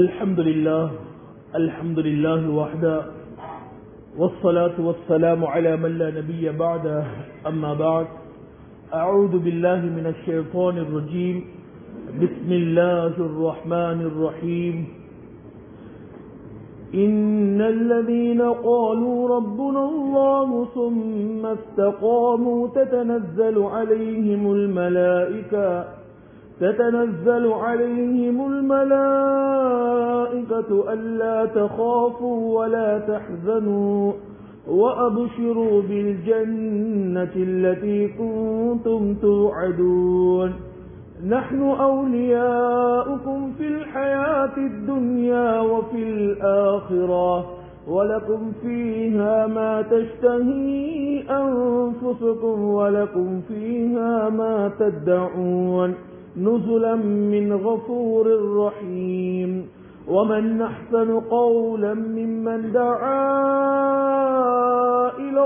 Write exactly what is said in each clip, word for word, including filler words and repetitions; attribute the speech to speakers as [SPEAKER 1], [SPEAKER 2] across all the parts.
[SPEAKER 1] الحمد لله الحمد لله وحده والصلاة والسلام على من لا نبي بعده أما بعد أعوذ بالله من الشيطان الرجيم بسم الله الرحمن الرحيم إن الذين قالوا ربنا الله ثم استقاموا تتنزل عليهم الملائكة تتنزل عليهم الملائكة ألا تخافوا ولا تحزنوا وأبشروا بالجنة التي كنتم توعدون نحن أولياؤكم في الحياة الدنيا وفي الآخرة ولكم فيها ما تشتهي أنفسكم ولكم فيها ما تدعون نزلا من غفور رحيم ومن أحسن قولا ممن دعا إلى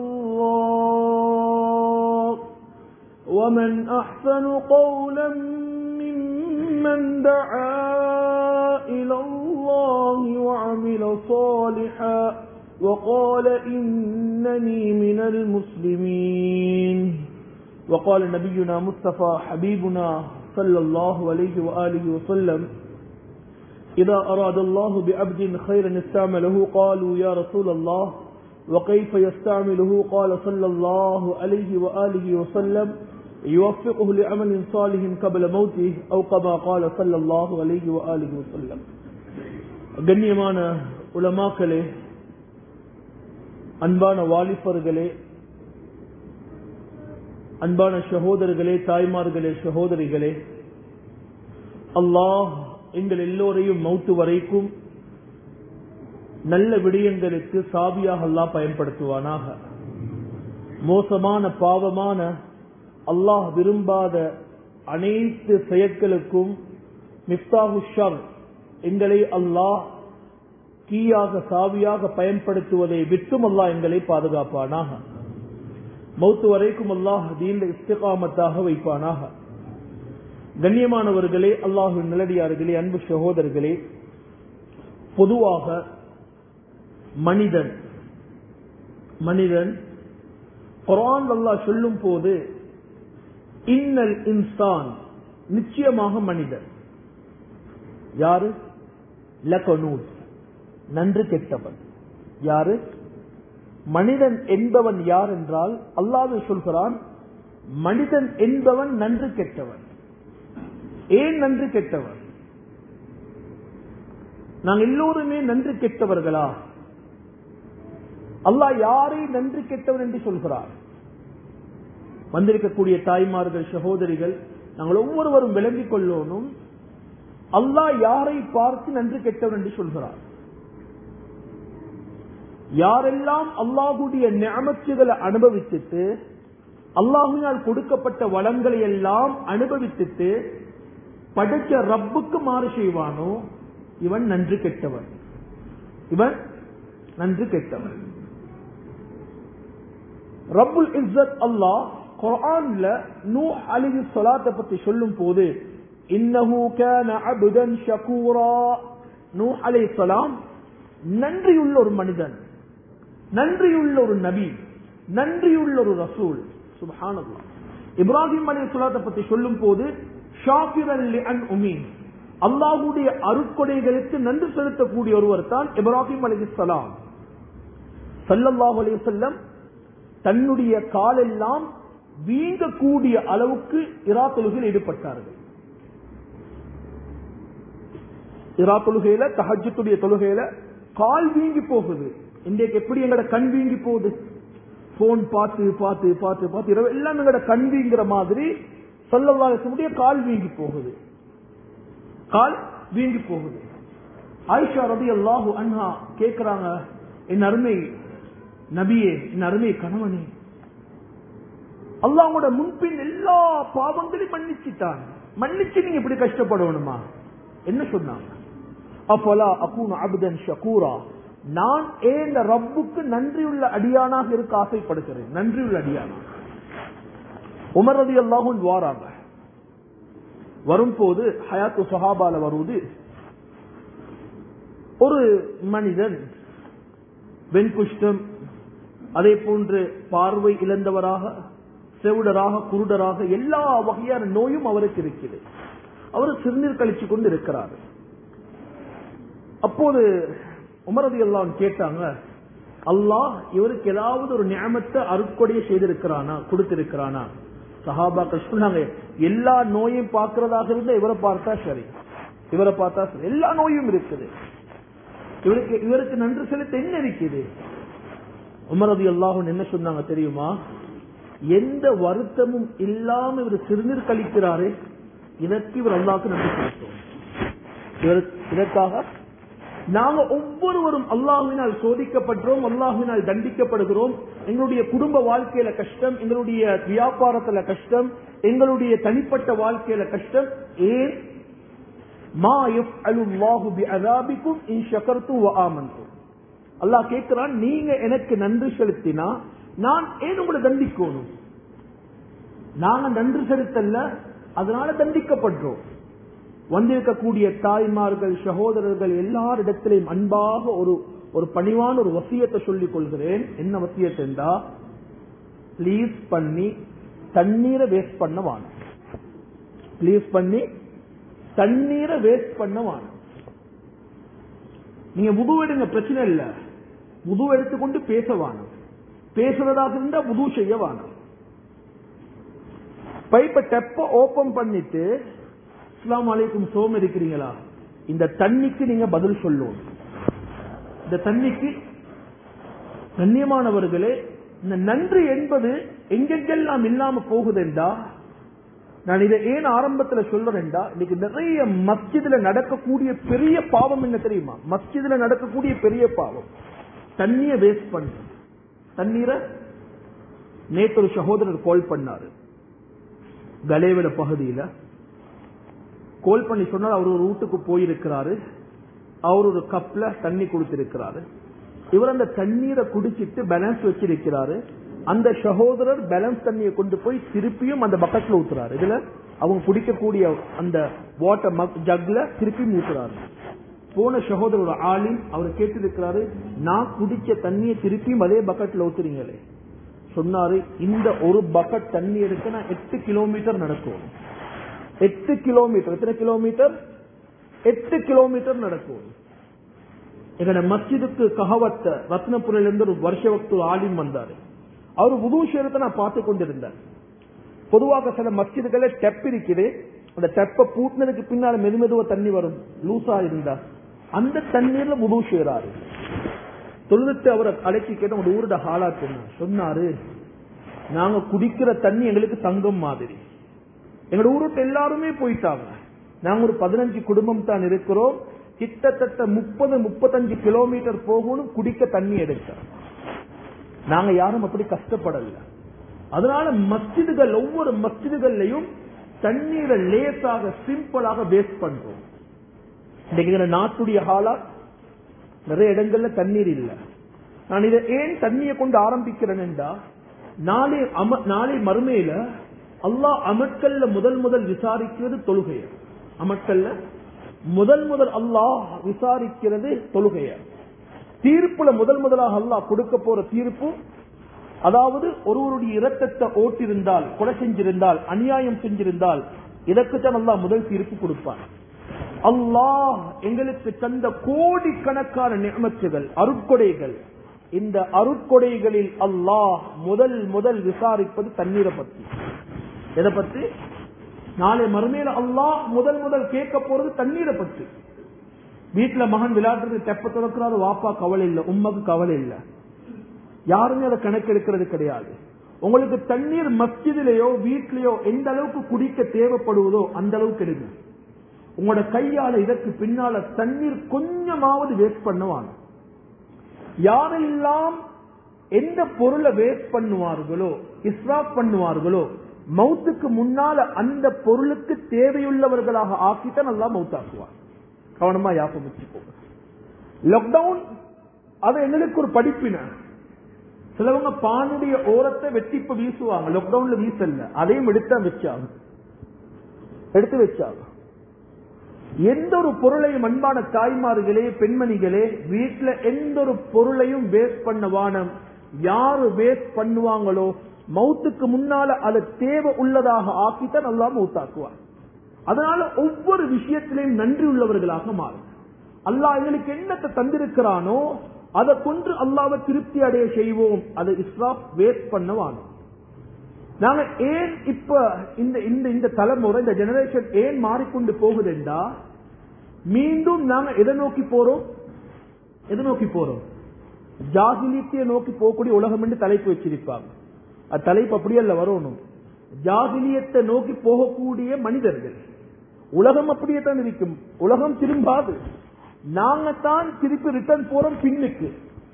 [SPEAKER 1] الله ومن أحسن قولا ممن دعا إلى الله وعمل صالحا وقال إنني من المسلمين وقال نبينا مصطفى حبيبنا صلى الله عليه وآله وسلم إذا أراد الله بعبد خيرا استعمله قالوا يا رسول الله وكيف يستعمله قال صلى الله عليه وآله وسلم يوفقه لعمل صالح قبل موته أو كما قال صلى الله عليه وآله وسلم. கண்ணியமான உலமாக்களே, அன்பான வாலிபர்களே, அன்பான சகோதரர்களே, தாய்மார்களே, சகோதரிகளே, அல்லாஹ் எங்கள் எல்லோரையும் மௌத்து வரைக்கும் நல்ல விடயங்களுக்கு சாவியாக அல்லாஹ் பயன்படுத்துவானாக. மோசமான பாவமான அல்லாஹ் விரும்பாத அனைத்து செயற்களுக்கும் மிஃப்தாஹு ஷர் எங்களை அல்லாஹ் கீயாக சாவியாக பயன்படுத்துவதை விட்டும் அல்லாஹ் எங்களை பாதுகாப்பானாக. மௌத்து வரைக்கும் அல்லாஹ் தீன்ல இஸ்திகாமத்தாக வைப்பானாக. கண்ணியமானவர்களே, அல்லாஹ்வின் நல்லடியார்களே, அன்பு சகோதரர்களே, பொதுவாக மனிதன் மனிதன் குர்ஆன் அல்லாஹ் சொல்லும் போது இன்னல் இன்சான், நிச்சயமாக மனிதன் யாரு? லகனூத், நன்றி கெட்டவன். யாரு மனிதன் என்பவன்? யார் என்றால் அல்லாஹ் சொல்கிறான், மனிதன் என்பவன் நன்றி கெட்டவன். ஏன் நன்றி கெட்டவன்? நாங்கள் எல்லோருமே நன்றி கெட்டவர்களா? அல்லாஹ் யாரை நன்றி கெட்டவன் என்று சொல்கிறார்? வந்திருக்கக்கூடிய தாய்மார்கள், சகோதரிகள், நாங்கள் ஒவ்வொருவரும் விளங்கிக் கொள்ளணும், அல்லாஹ் யாரை பார்த்து நன்றி கெட்டவன் என்று சொல்கிறார்? யாரெல்லாம் அல்லாஹுடைய நிஅமத்துகளை அனுபவித்துட்டு அல்லாஹ்வினால் கொடுக்கப்பட்ட வளங்களை எல்லாம் அனுபவித்துட்டு படைச்ச ரப்புக்கு மாறு செய்வானோ இவன் நன்றி கெட்டவன். இவன் நன்றி கெட்டவன். ரப்புல் இஸ்ஸத் அல்லாஹ் குர்ஆன்ல நூஹ் அலைஹிஸ்ஸலாத்தை பத்தி சொல்லும் போது இன்னஹு கான அப்தன் ஷகூரா, நூஹ் அலைஹிஸ்ஸலாம் நன்றியுள்ள ஒரு மனிதன், நன்றியுள்ள ஒரு நபி, நன்றியுள்ள ஒரு ரசூல். சுப்ஹானல்லாஹ். இப்ராஹிம் அலைஹிஸ்ஸலாத்தை பத்தி சொல்லும் போது ஷாக்கிரன் லிஅன்உமி, அல்லாஹ்வுடைய அருட்கொடைகளுக்கு நன்றி செலுத்தக்கூடிய ஒருவர் தான் இப்ராஹிம் அலைஹிஸ்ஸலாம். ஸல்லல்லாஹு அலைஹி வஸல்லம் தன்னுடைய காலெல்லாம் வீங்கக்கூடிய அளவுக்கு இரா தொழுகையில் ஈடுபட்டார்கள். இரா தொழுகையில, தஹஜ்ஜுடைய தொழுகையில கால் வீங்கி போகுது. இன்றைக்கு எப்படி எங்கட கண் வீங்கி போகுது? போன் பார்த்து பார்த்து பார்த்து பார்த்து இரவு எல்லாம் எங்கட கண் வீங்கிற மாதிரி ஸல்லல்லாஹு அலைஹி வஸல்லம் கால் வீங்கி போகுது. கால் வீங்கி போகுது. ஆயிஷா ரலியல்லாஹு அன்ஹா கேக்குறாங்க, என் அருமை நபியே, என் அருமை கணவனே, அல்லாஹ்வோட முன்பின் எல்லா பாவங்களையும் மன்னிச்சுட்டான், மன்னிச்சு நீங்க இப்படி கஷ்டப்படணுமா? என்ன சொன்னாங்க? அப்பலா அகூனு அப்தன் ஷகூரா, நான் ஏன் ரப்புக்கு நன்றியுள்ள அடியானாக இருக்க ஆசைப்படுகிறேன். நன்றியுள்ள அடியானா. உமர் ரலியல்லாஹு அன்ஹு வாராங்க. வரும்போது ஹயாத்து சஹாபால வருவது, ஒரு மனிதன் வெண்குஷ்டம், அதே போன்று பார்வை இழந்தவராக, செவிடராக, குருடராக எல்லா வகையான நோயும் அவருக்கு இருக்கிறது. அவர் சிறுநீர் கழிச்சு கொண்டு இருக்கிறார். அப்போது உமர் ரலியல்லாஹு அன்ஹு கேட்டாங்க, அல்லாஹ் இவருக்கு ஏதாவது ஒரு நியமத்தை அருட்கொடையை செய்திருக்கிறானா, கொடுத்திருக்கிறானா? சஹாபாக்கள் சொன்னாங்க, எல்லா நோயும் பார்க்கிறதாக இருந்தா இவரை பார்த்தா சரி, இவரை பார்த்தா சரி, எல்லா நோயும் இருக்குது, இவருக்கு இவருக்கு நன்றி செலுத்த என்ன இருக்குது? உமர் ரலியல்லாஹு அன்ஹு என்ன சொன்னாங்க தெரியுமா? எந்த வருத்தமும் இல்லாம இவர் சிறுநீர் கழிக்கிறாரே, இதற்கு இவர் அல்லாஹ்வுக்கு நன்றி செலுத்துவோம். இதற்காக நாங்க ஒவ்வொருவரும் அல்லாஹ்வினால் சோதிக்கப்படுறோம், அல்லாஹ்வினால் தண்டிக்கப்படுகிறோம். எங்களுடைய குடும்ப வாழ்க்கையில கஷ்டம், எங்களுடைய வியாபாரத்துல கஷ்டம், எங்களுடைய தனிப்பட்ட வாழ்க்கையில கஷ்டம். ஏன்? மா யஃஅலுல்லாஹு பிஅஸாபிக்கும் இன் ஷகர்து வ ஆமன்து. அல்லாஹ் கேட்கிறான், நீங்க எனக்கு நன்றி செலுத்தினா நான் ஏன் உங்களை தண்டிக்கணும்? நாங்க நன்றி செலுத்தல, அதனால தண்டிக்கப்படுறோம். வந்திருக்கக்கூடிய தாய்மார்கள், சகோதரர்கள் எல்லாரிடத்திலையும் அன்பாக ஒரு ஒரு பணிவான ஒரு வசியத்தை சொல்லிக் கொள்கிறேன். என்ன வசியத்தை என்றா, பிளீஸ் பண்ணி தண்ணீரை வேஸ்ட் பண்ண வாணும். பிளீஸ் பண்ணி தண்ணீரை வேஸ்ட் பண்ண வாணும். நீங்க வுது எடுங்க, பிரச்சனை இல்ல. வுது எடுத்துக்கொண்டு பேச வாணும். பேசுறதாக இருந்தா வுது செய்ய வாணும். பைப்பை டெப்ப ஓபன் பண்ணிட்டு அஸ்ஸலாமு அலைக்கும் சோம் இருக்கிறீங்களா, இந்த தண்ணிக்கு நீங்க பதில் சொல்லும். இந்த தண்ணிக்கு கண்ணியமானவர்களே, இந்த நன்றி என்பது எங்கெங்கெல்லாம் இல்லாம போகுதுண்டா, நான் இதை ஏன் ஆரம்பத்தில் சொல்றேன்டா, இன்னைக்கு நிறைய மஸ்ஜிதுல நடக்கக்கூடிய பெரிய பாவம் என்ன தெரியுமா? மஸ்ஜிதுல நடக்கக்கூடிய பெரிய பாவம் தண்ணிய வேஸ்ட் பண்ண. தண்ணீரை நேற்று ஒரு சகோதரர் கால் பண்ணாரு, கலேவில பகுதியில கோல் பண்ணி சொன்னார். அவர் ஒரு வீட்டுக்கு போயிருக்கிறாரு, அவர் ஒரு கப்ல தண்ணி குடிச்சிருக்கிறாரு. இவர் அந்த தண்ணீரை குடிச்சிட்டு பேலன்ஸ் வச்சிருக்கிறாரு. அந்த சகோதரர் பேலன்ஸ் தண்ணியை கொண்டு போய் திருப்பியும் அந்த பக்கெட்ல ஊத்துறாரு. இதுல அவங்க குடிக்கக்கூடிய அந்த வாட்டர் ஜக்ல திருப்பியும் ஊத்துறாரு. போன சகோதரர் ஆலிம் அவர் கேட்டிருக்கிறாரு, நான் குடிச்ச தண்ணியை திருப்பியும் அதே பக்கெட்ல ஊத்துறீங்களே. சொன்னாரு, இந்த ஒரு பக்கெட் தண்ணி எடுக்க நான் எட்டு கிலோமீட்டர் நடக்கும். எட்டு கிலோமீட்டர் எத்தனை கிலோமீட்டர்? எட்டு கிலோமீட்டர் நடக்கும். எங்க மஸ்ஜிதுக்கு கஹவத்த ரத்னபுரில இருந்து ஒரு வருஷ வக்து ஆலிம் வந்தாரு. அவரு வுது செய்யறத நான் பார்த்து கொண்டிருந்தேன். பொதுவாக சில மஸ்ஜிதுகள டெப் இருக்குது, அந்த டெப்பை பூட்டினதுக்கு பின்னால மெது மெதுவா தண்ணி வரும், லூசா இருந்தா அந்த தண்ணீர்ல வுது செய்யறாரு. தொழுதுட்டு அவரை அழைச்சி கேட்ட ஒரு ஊரோட ஹாலா சொன்னாரு, நாங்க குடிக்கிற தண்ணி எங்களுக்கு தங்கம் மாதிரி. எங்களோட ஊருக்கு எல்லாருமே போயிட்டாங்க. நாங்க ஒரு பதினஞ்சு குடும்பம் தான் இருக்கிறோம். கிட்டத்தட்ட முப்பது முப்பத்தஞ்சு கிலோமீட்டர் போகணும் குடிக்க தண்ணி எடுக்க. நாங்க யாரும் அப்படி கஷ்டப்படல. அதனால மஸ்ஜிதுகள், ஒவ்வொரு மஸ்ஜிதுகள்லையும் தண்ணீரை லேசாக சிம்பிளாக வேஸ்ட் பண்றோம். இன்னைக்கு நாட்டுடைய ஹாலா நிறைய இடங்கள்ல தண்ணீர் இல்ல. நான் இதை ஏன் தண்ணியை கொண்டு ஆரம்பிக்கிறேன்டா, நாளை நாளை மறுமையில அல்லாஹ் அமட்கல்ல முதல் முதல் விசாரிக்கிறது தொழுகைய. அமட்கல்ல முதல் முதல் அல்லாஹ் விசாரிக்கிறது தொழுகைய. தீர்ப்புல முதல் முதலாக அல்லாஹ் கொடுக்க போற தீர்ப்பு, அதாவது ஒருவருடைய இரத்தத்தை ஓட்டிருந்தால், கொலை செஞ்சிருந்தால், அநியாயம் செஞ்சிருந்தால், இதற்குத்தான் அல்லாஹ் முதல் தீர்ப்பு கொடுப்பான். அல்லாஹ் எங்களுக்கு தந்த கோடிக்கணக்கான நியமத்துகள், அருட்கொடைகள், இந்த அருட்கொடைகளில் அல்லாஹ் முதல் முதல் விசாரிப்பது தண்ணீரை பற்றி. எதை பற்றி? நாளை மறுமையில அல்லாஹ் முதல் முதல் கேட்க போறது தண்ணீரை பற்றி. வீட்டுல மகன் விளையாடுறது தெப்ப திறக்கிறாரு, வாப்பா கவலை இல்லை, உம்மக்கு கவலை இல்லை, யாருமே அதை கணக்கெடுக்கிறது கிடையாது. உங்களுக்கு தண்ணீர் மஸ்ஜிதிலேயோ வீட்டிலேயோ எந்த அளவுக்கு குடிக்க தேவைப்படுவதோ அந்த அளவுக்கு எடுங்க. உங்களோட கையால இதற்கு பின்னால தண்ணீர் கொஞ்சமாவது வேஸ்ட் பண்ணுவாங்க. யாரெல்லாம் எந்த பொருளை வேஸ்ட் பண்ணுவார்களோ, இஸ்ராப் பண்ணுவார்களோ, மௌத்துக்கு முன்னால அந்த பொருளுக்கு தேவையுள்ளவர்களாக ஆக்கித்தான் நல்லா மௌத்தாக்குவார். கவனமா யாபம் வச்சுக்கோங்க. லாக்டவுன் அது எங்களுக்கு ஒரு படிப்பின. சிலவங்க பானுடைய ஓரத்தை வெட்டிப்ப வீசுவாங்க, லாக்டவுன்ல வீசல்ல, அதையும் எடுத்தா வச்சாங்க, எடுத்து வச்சாங்க. எந்த ஒரு பொருளையும் அன்பான தாய்மார்களே பெண்மணிகளே வீட்டுல எந்த ஒரு பொருளையும் வேஸ்ட் பண்ண வானம். யாரு வேஸ்ட் பண்ணுவாங்களோ மௌத்துக்கு முன்னால அது தேவை உள்ளதாக ஆக்கித்தான் அல்லாஹ் மௌத்தாக்குவார். அதனால ஒவ்வொரு விஷயத்திலையும் நன்றி உள்ளவர்களாக மாறும். அல்லாஹ் எங்களுக்கு என்னத்தை தந்திருக்கிறானோ அதை கொண்டு அல்லாஹ்வை திருப்தி அடைய செய்வோம். அதை இஸ்ராஃப் வேஸ்ட் பண்ண வானம். நாங்க ஏன் இப்ப இந்த இந்த தலைமுறை இந்த ஜெனரேஷன் ஏன் மாறிக்கொண்டு போகுதுண்டா, மீண்டும் நாங்க எதை நோக்கி போறோம் எதை நோக்கி போறோம் ஜாகிலியத்தை நோக்கி போகக்கூடிய உலகம் என்று தலைப்பு வச்சிருப்பாங்க. அது தலைப்பு அப்படியல்ல வரணும். ஜாகிலியத்தை நோக்கி போகக்கூடிய மனிதர்கள். உலகம் அப்படியே தான் இருக்கும். உலகம் திரும்பாது. நாங்க தான் திருப்பி ரிட்டர்ன் போறோம். பின்னுக்கு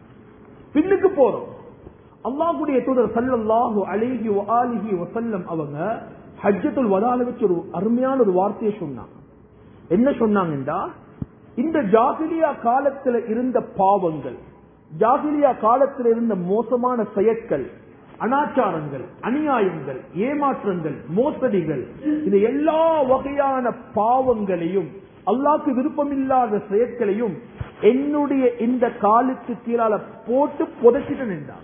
[SPEAKER 1] பின்னுக்கு போறோம். அல்லாஹ்வுடைய தூதர் ஸல்லல்லாஹு அலைஹி வஆலிஹி வஸல்லம் அவங்க ஹஜ்ஜத்துல் வதால வச்சு ஒரு அருமையான ஒரு வார்த்தையை சொன்னாங்க. என்ன சொன்னாங்கன்றா, இந்த ஜாகிலியா காலத்துல இருந்த பாவங்கள், ஜாகிலியா காலத்தில் இருந்த மோசமான செயற்கள், அனாச்சாரங்கள், அநியாயங்கள், ஏமாற்றங்கள், மோசடிகள், இது எல்லா வகையான பாவங்களையும் அல்லாஹ்க்கு விருப்பமில்லாத செயற்களையும் என்னுடைய இந்த காலுக்கு கீழால போட்டு புதைச்சிட்டு நின்றாங்க.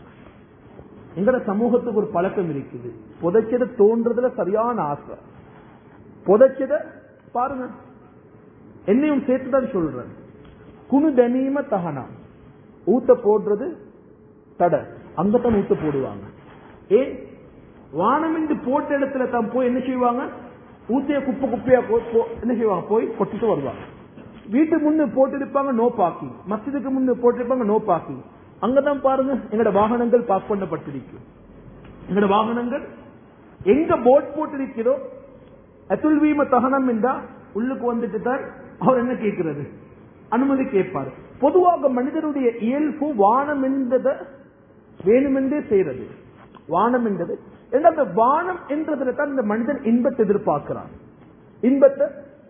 [SPEAKER 1] எங்கட சமூகத்துக்கு ஒரு பழக்கம் இருக்குது. புதைச்சத தோன்றதுல சரியான ஆசை. புதைச்சத பாருங்க, என்னையும் சேர்த்துதான் சொல்றேன். குனு தனீம தகனா ஊத்த போடுறது தடை, அங்கத்தான் ஊத்த போடுவாங்க. ஏன் வானமின்றி போட்ட இடத்துல தான் போய் என்ன செய்வாங்க, ஊத்தைய குப்பை குப்பையா என்ன செய்வாங்க, போய் கொட்டிட்டு வருவாங்க. வீட்டுக்கு முன்னு போட்டிருப்பாங்க நோ பார்க்கிங், மஸ்ஜிதுக்கு முன்னு போட்டிருப்பாங்க நோ பார்க்கிங். அங்கதான் பாருங்க எங்கட வாகனங்கள் பார்க் பண்ணப்பட்டிருக்கு. எங்கட வாகனங்கள் எங்க போட் போட்டிருக்கிறோ அத்துல்வீம தகனம் என்றா உள்ளுக்கு வந்துட்டு தான் அவர் என்ன கேட்கிறது, அனுமதி கேட்பாரு. பொதுவாக மனிதனுடைய இயல்பு வானம் என்றத வேணுமென்றே செய்யறது. வானம் என்றது அந்த வானம் என்றதுல தான் இந்த மனிதன் இன்பத்தை எதிர்பார்க்கிறான். இன்பத்தை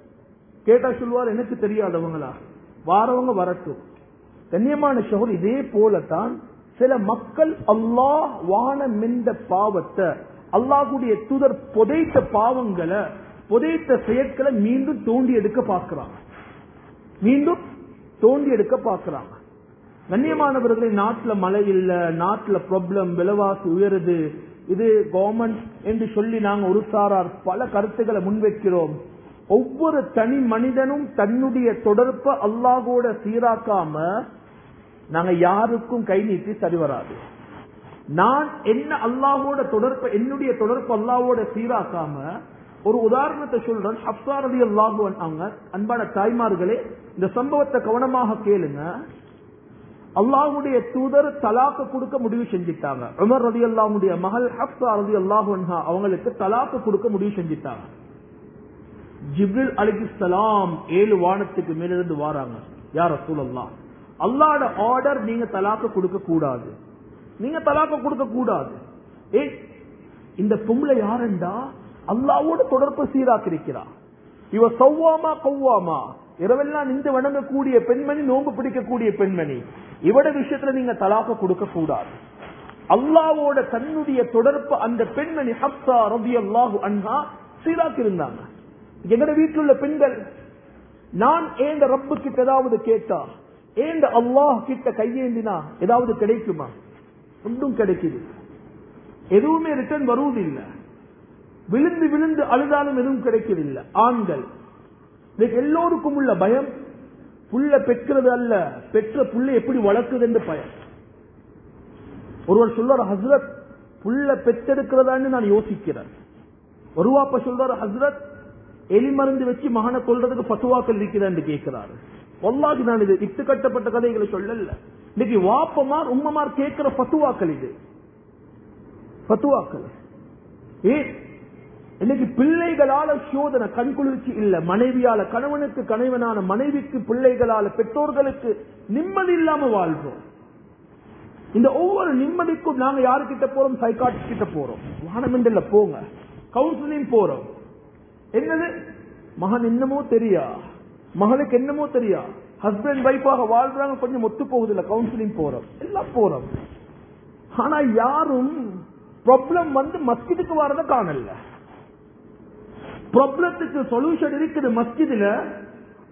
[SPEAKER 1] கேட்டா சொல்லுவார், எனக்கு தெரியாதவங்களா, வாரவங்க வரட்டும். கண்ணியமான ஷஹர், இதே போலத்தான் சில மக்கள் அல்லாஹ் வானம் என்ற பாவத்தை, அல்லாஹ்வுடைய தூதர் புதைத்த பாவங்களை, புதைத்த செயற்களை மீண்டும் தோண்டி எடுக்க பார்க்கிறாங்க. மீண்டும் தோண்டி எடுக்க பார்க்கிறாங்க. கண்ணியமானவர்களை, நாட்டுல மழை இல்ல, நாட்டுல ப்ராப்ளம், விலைவாசி உயருது, இது கவர்மெண்ட் என்று சொல்லி நாங்க ஒரு சாரார் பல கருத்துக்களை முன்வைக்கிறோம். ஒவ்வொரு தனி மனிதனும் தன்னுடைய தொடர்பை அல்லாஹ்வோட சீராக்காம நாங்க யாருக்கும் கை நீட்டி சரி வராது. நான் என்ன அல்லாஹ்வோட தொடர்பை, என்னுடைய தொடர்பு அல்லாஹ்வோட சீராக்காம, ஒரு உதாரணத்தை சொல்றேன். ஹப்ஸா ரலியல்லாஹு அன்ஹா, அன்பான தாய்மார்களே, இந்த சம்பவத்தை கவனமாக கேளுங்க. அல்லாஹ்வுடைய தூதர் தலாக்கு கொடுக்க முடிவு செஞ்சிட்டாங்க. உமர் ரலியல்லாஹுடைய மகள் ஹப்ஸா ரலியல்லாஹு அன்ஹா அவங்களுக்கு தலாக்கு கொடுக்க முடிவு செஞ்சிட்டாங்க. ஜிப்ரில் அலைஹிஸ்ஸலாம் ஏழு வானத்துக்கு மேலிருந்து வாராங்க. யா ரசூலல்லாஹ், அல்லாஹ்வோட ஆர்டர், நீங்க தலாக்கு கொடுக்க கூடாது, நீங்க தலாக்கு கொடுக்க கூடாது. ஏ, இந்த பொம்பளை யாருண்டா அல்லாஹ்வோட தொடர்பு சீராக்கிருக்கிறா. இவ சவ்வாமா கவ்வாமா, இரவெல்லாம் நின்று வணங்கக்கூடிய பெண்மணி, நோன்பு பிடிக்கக்கூடிய பெண்மணி. இவட விஷயத்துல நீங்க தலாக்க கொடுக்க கூடாது. அல்லாஹ்வோட தன்னுடைய தொடர்பு அந்த பெண்மணி ஹப்ஸா ரலியல்லாஹு அன்ஹா சீராக்கி இருந்தாங்க. எங்கட வீட்டில் உள்ள பெண்கள், நான் ஏண்ட ரப்பு கிட்ட ஏதாவது கேட்டா, ஏண்ட அல்லாஹ் கிட்ட கையேந்தினா ஏதாவது கிடைக்குமா? ஒன்றும் கிடைக்குது, எதுவுமே ரிட்டர்ன் வருவதில்லை. விழுந்து விழுந்து அழுதாலும் எதுவும் கிடைக்கவில்லை. ஆண்கள் எல்லோருக்கும் உள்ள பயம் புள்ள பெற்கிறது அல்ல, பெற்ற புள்ள எப்படி வளர்க்குது என்று பயம். ஒருவர் சொல்றார், ஹஸ்ரத் புள்ள பெற்றெடுக்கிறதான்னு நான் யோசிக்கிறேன். ஒரு வாப்ப சொல்றாரு, ஹஸ்ரத் எலி மருந்து வச்சு மகனை கொள்றதுக்கு பத்துவாக்கள் இருக்கிறான்னு கேட்கிறாரு. வல்லாஹி நான் இது இட்டு கட்டப்பட்ட கதைகளை சொல்லல. இன்னைக்கு வாப்பமார் உம்மமார் கேட்கிற பத்துவாக்கள், இது பத்துவாக்கள். ஏ, இன்னைக்கு பிள்ளைகளால சோதனை, கண்குளிர்ச்சி இல்ல. மனைவியால, கணவனுக்கு கணவனான மனைவிக்கு பிள்ளைகளால, பெற்றோர்களுக்கு நிம்மதி இல்லாம வாழ்றோம். இந்த ஒவ்வொரு நிம்மதிக்கும் நாங்க யாருக்கிட்ட போறோம்? சைக்காட்ரிஸ்ட் கிட்ட போறோம். வானமெண்டல்ல போங்க, கவுன்சிலிங் போறோம். என்னது, மகன் என்னமோ தெரியா, மகளுக்கு என்னமோ தெரியா, ஹஸ்பண்ட் வைஃபாக வாழ்றாங்க, கொஞ்சம் ஒத்து போகுதில்ல, கவுன்சிலிங் போறோம், எல்லாம் போறோம். ஆனா யாரும் ப்ராப்ளம் வந்து மஸ்ஜிதுக்கு வரத காணல. ப்ராப்ளத்துக்கு சொல்யூஷன் இருக்குது மஸ்ஜிதுல,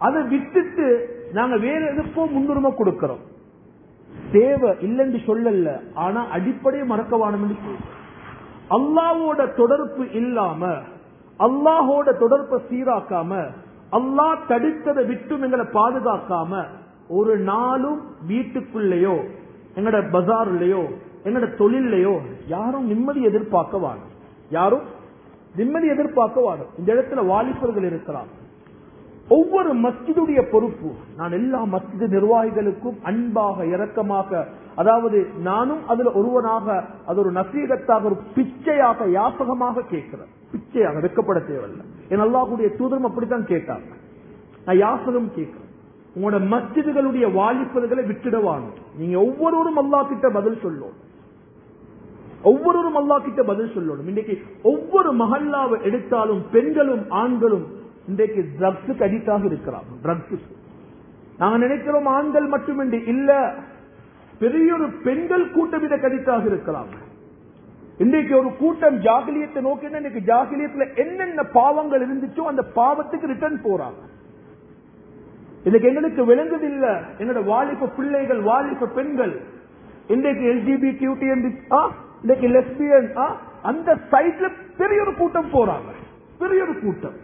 [SPEAKER 1] அதை விட்டுட்டு நாங்க வேற எதுக்கோ முன்னுரிமை கொடுக்கிறோம். தேவை இல்லைன்னு சொல்லல, ஆனா அடிப்படையை மறக்கவானம் என்று சொல்றோம். அல்லாஹ்வோட தொடர்பு இல்லாம, அல்லாஹோட தொடர்பை சீராக்காம, அல்லாஹ் தடுத்ததை விட்டும் எங்களை பாதுகாக்காம ஒரு நாளும் வீட்டுக்குள்ளேயோ எங்கட பஜார்லயோ எங்கட தொழிலையோ யாரும் நிம்மதி எதிர்பார்க்க வாடும். யாரும் நிம்மதி எதிர்பார்க்க வாடும். இந்த இடத்துல வாலிபர்கள் இருக்கிறார். ஒவ்வொரு மஸ்ஜிதுடைய பொறுப்பு, நான் எல்லா மஸ்ஜிது நிர்வாகிகளுக்கும் அன்பாக இரக்கமாக, அதாவது நானும் அதுல ஒருவனாக, அது ஒரு நசீகத்தாக, ஒரு பிச்சையாக யாசகமாக கேட்கிறேன். பிச்சையாக வெக்கப்பட தேவையில்லை. என் அல்லாஹ்வுடைய தூதரும் அப்படித்தான் கேட்டாங்க. நான் யாசகம் கேட்கிறேன், உங்களோட மஸ்ஜிதுகளுடைய வாலிபர்களை விட்டுடவாங்க. நீங்க ஒவ்வொருவரும் அல்லாஹ் கிட்ட பதில் சொல்லணும். ஒவ்வொருவரும் அல்லாஹ் கிட்ட பதில் சொல்லணும். இன்றைக்கு ஒவ்வொரு மஹல்லாவை எடுத்தாலும் பெண்களும் ஆண்களும் இன்றைக்கு ட்ரக்ஸுக்கு அடிக்டாக இருக்கிறாங்க. ட்ரக்ஸுக்கு நாங்க நினைக்கிறோம் ஆண்கள் மட்டுமின்றி இல்ல, பெரிய ஒரு பெண்கள் கூட்டம் இதை அடிக்டாக இருக்கிறாங்க. இன்றைக்கு ஒரு கூட்டம் ஜாகிலியத்தை நோக்கினா, இன்னைக்கு ஜாகிலியத்துல என்னென்ன பாவங்கள் இருந்துச்சோ அந்த பாவத்துக்கு ரிட்டர்ன் போறாங்க. இதுக்கு எங்களுக்கு விளங்குது இல்ல. என்னோட வாலிப பிள்ளைகள், வாலிப பெண்கள் இன்றைக்கு எல்ஜிபிடி, இன்றைக்கு லெஸ்பியன், அந்த சைட்ல பெரிய ஒரு கூட்டம் போறாங்க. பெரிய ஒரு கூட்டம்.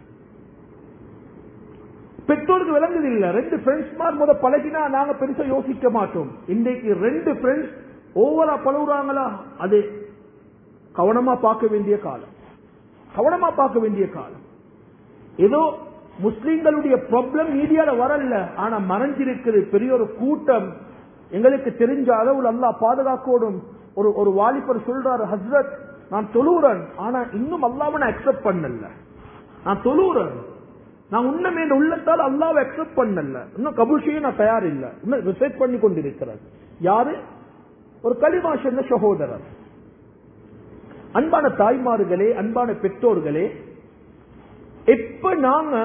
[SPEAKER 1] பெற்றோருக்கு விளங்குது இல்ல. ரெண்டு ஃப்ரெண்ட்ஸ் மாதிரி முத பழகினா நாங்க பெருசா யோசிக்க மாட்டோம். இன்றைக்கு ரெண்டு ஃப்ரெண்ட்ஸ் ஓவரா பழகுறாங்களா, அது கவனமா பார்க்க வேண்டிய காலம். கவனமா பார்க்க வேண்டிய காலம். ஏதோ முஸ்லிம்களுடைய ப்ராப்ளம் மீடியால வரல, ஆனா மறைஞ்சிருக்கிறது பெரிய ஒரு கூட்டம். எங்களுக்கு தெரிஞ்ச அளவில் அல்லாஹ் பாதுகாக்கோடும். ஒரு ஒரு வாலிபர் சொல்றாரு, ஹஸ்ரத் நான் தொழுறேன், ஆனா இன்னும் அல்லாஹ்வை நான் அக்செப்ட் பண்ணல. நான் தொழுறேன், நான் உண்மை உள்ளத்தால் அல்லாஹ்வை அக்செப்ட் பண்ணல, இன்னும் கபூல் செய்ய நான் தயார் இல்ல, இன்னும் ரிசர்ச் பண்ணி கொண்டிருக்கிறார். யாரு? ஒரு கலிமா சொன்ன சகோதரர். அன்பான தாய்மார்களே, அன்பான பெற்றோர்களே, எப்ப நாங்க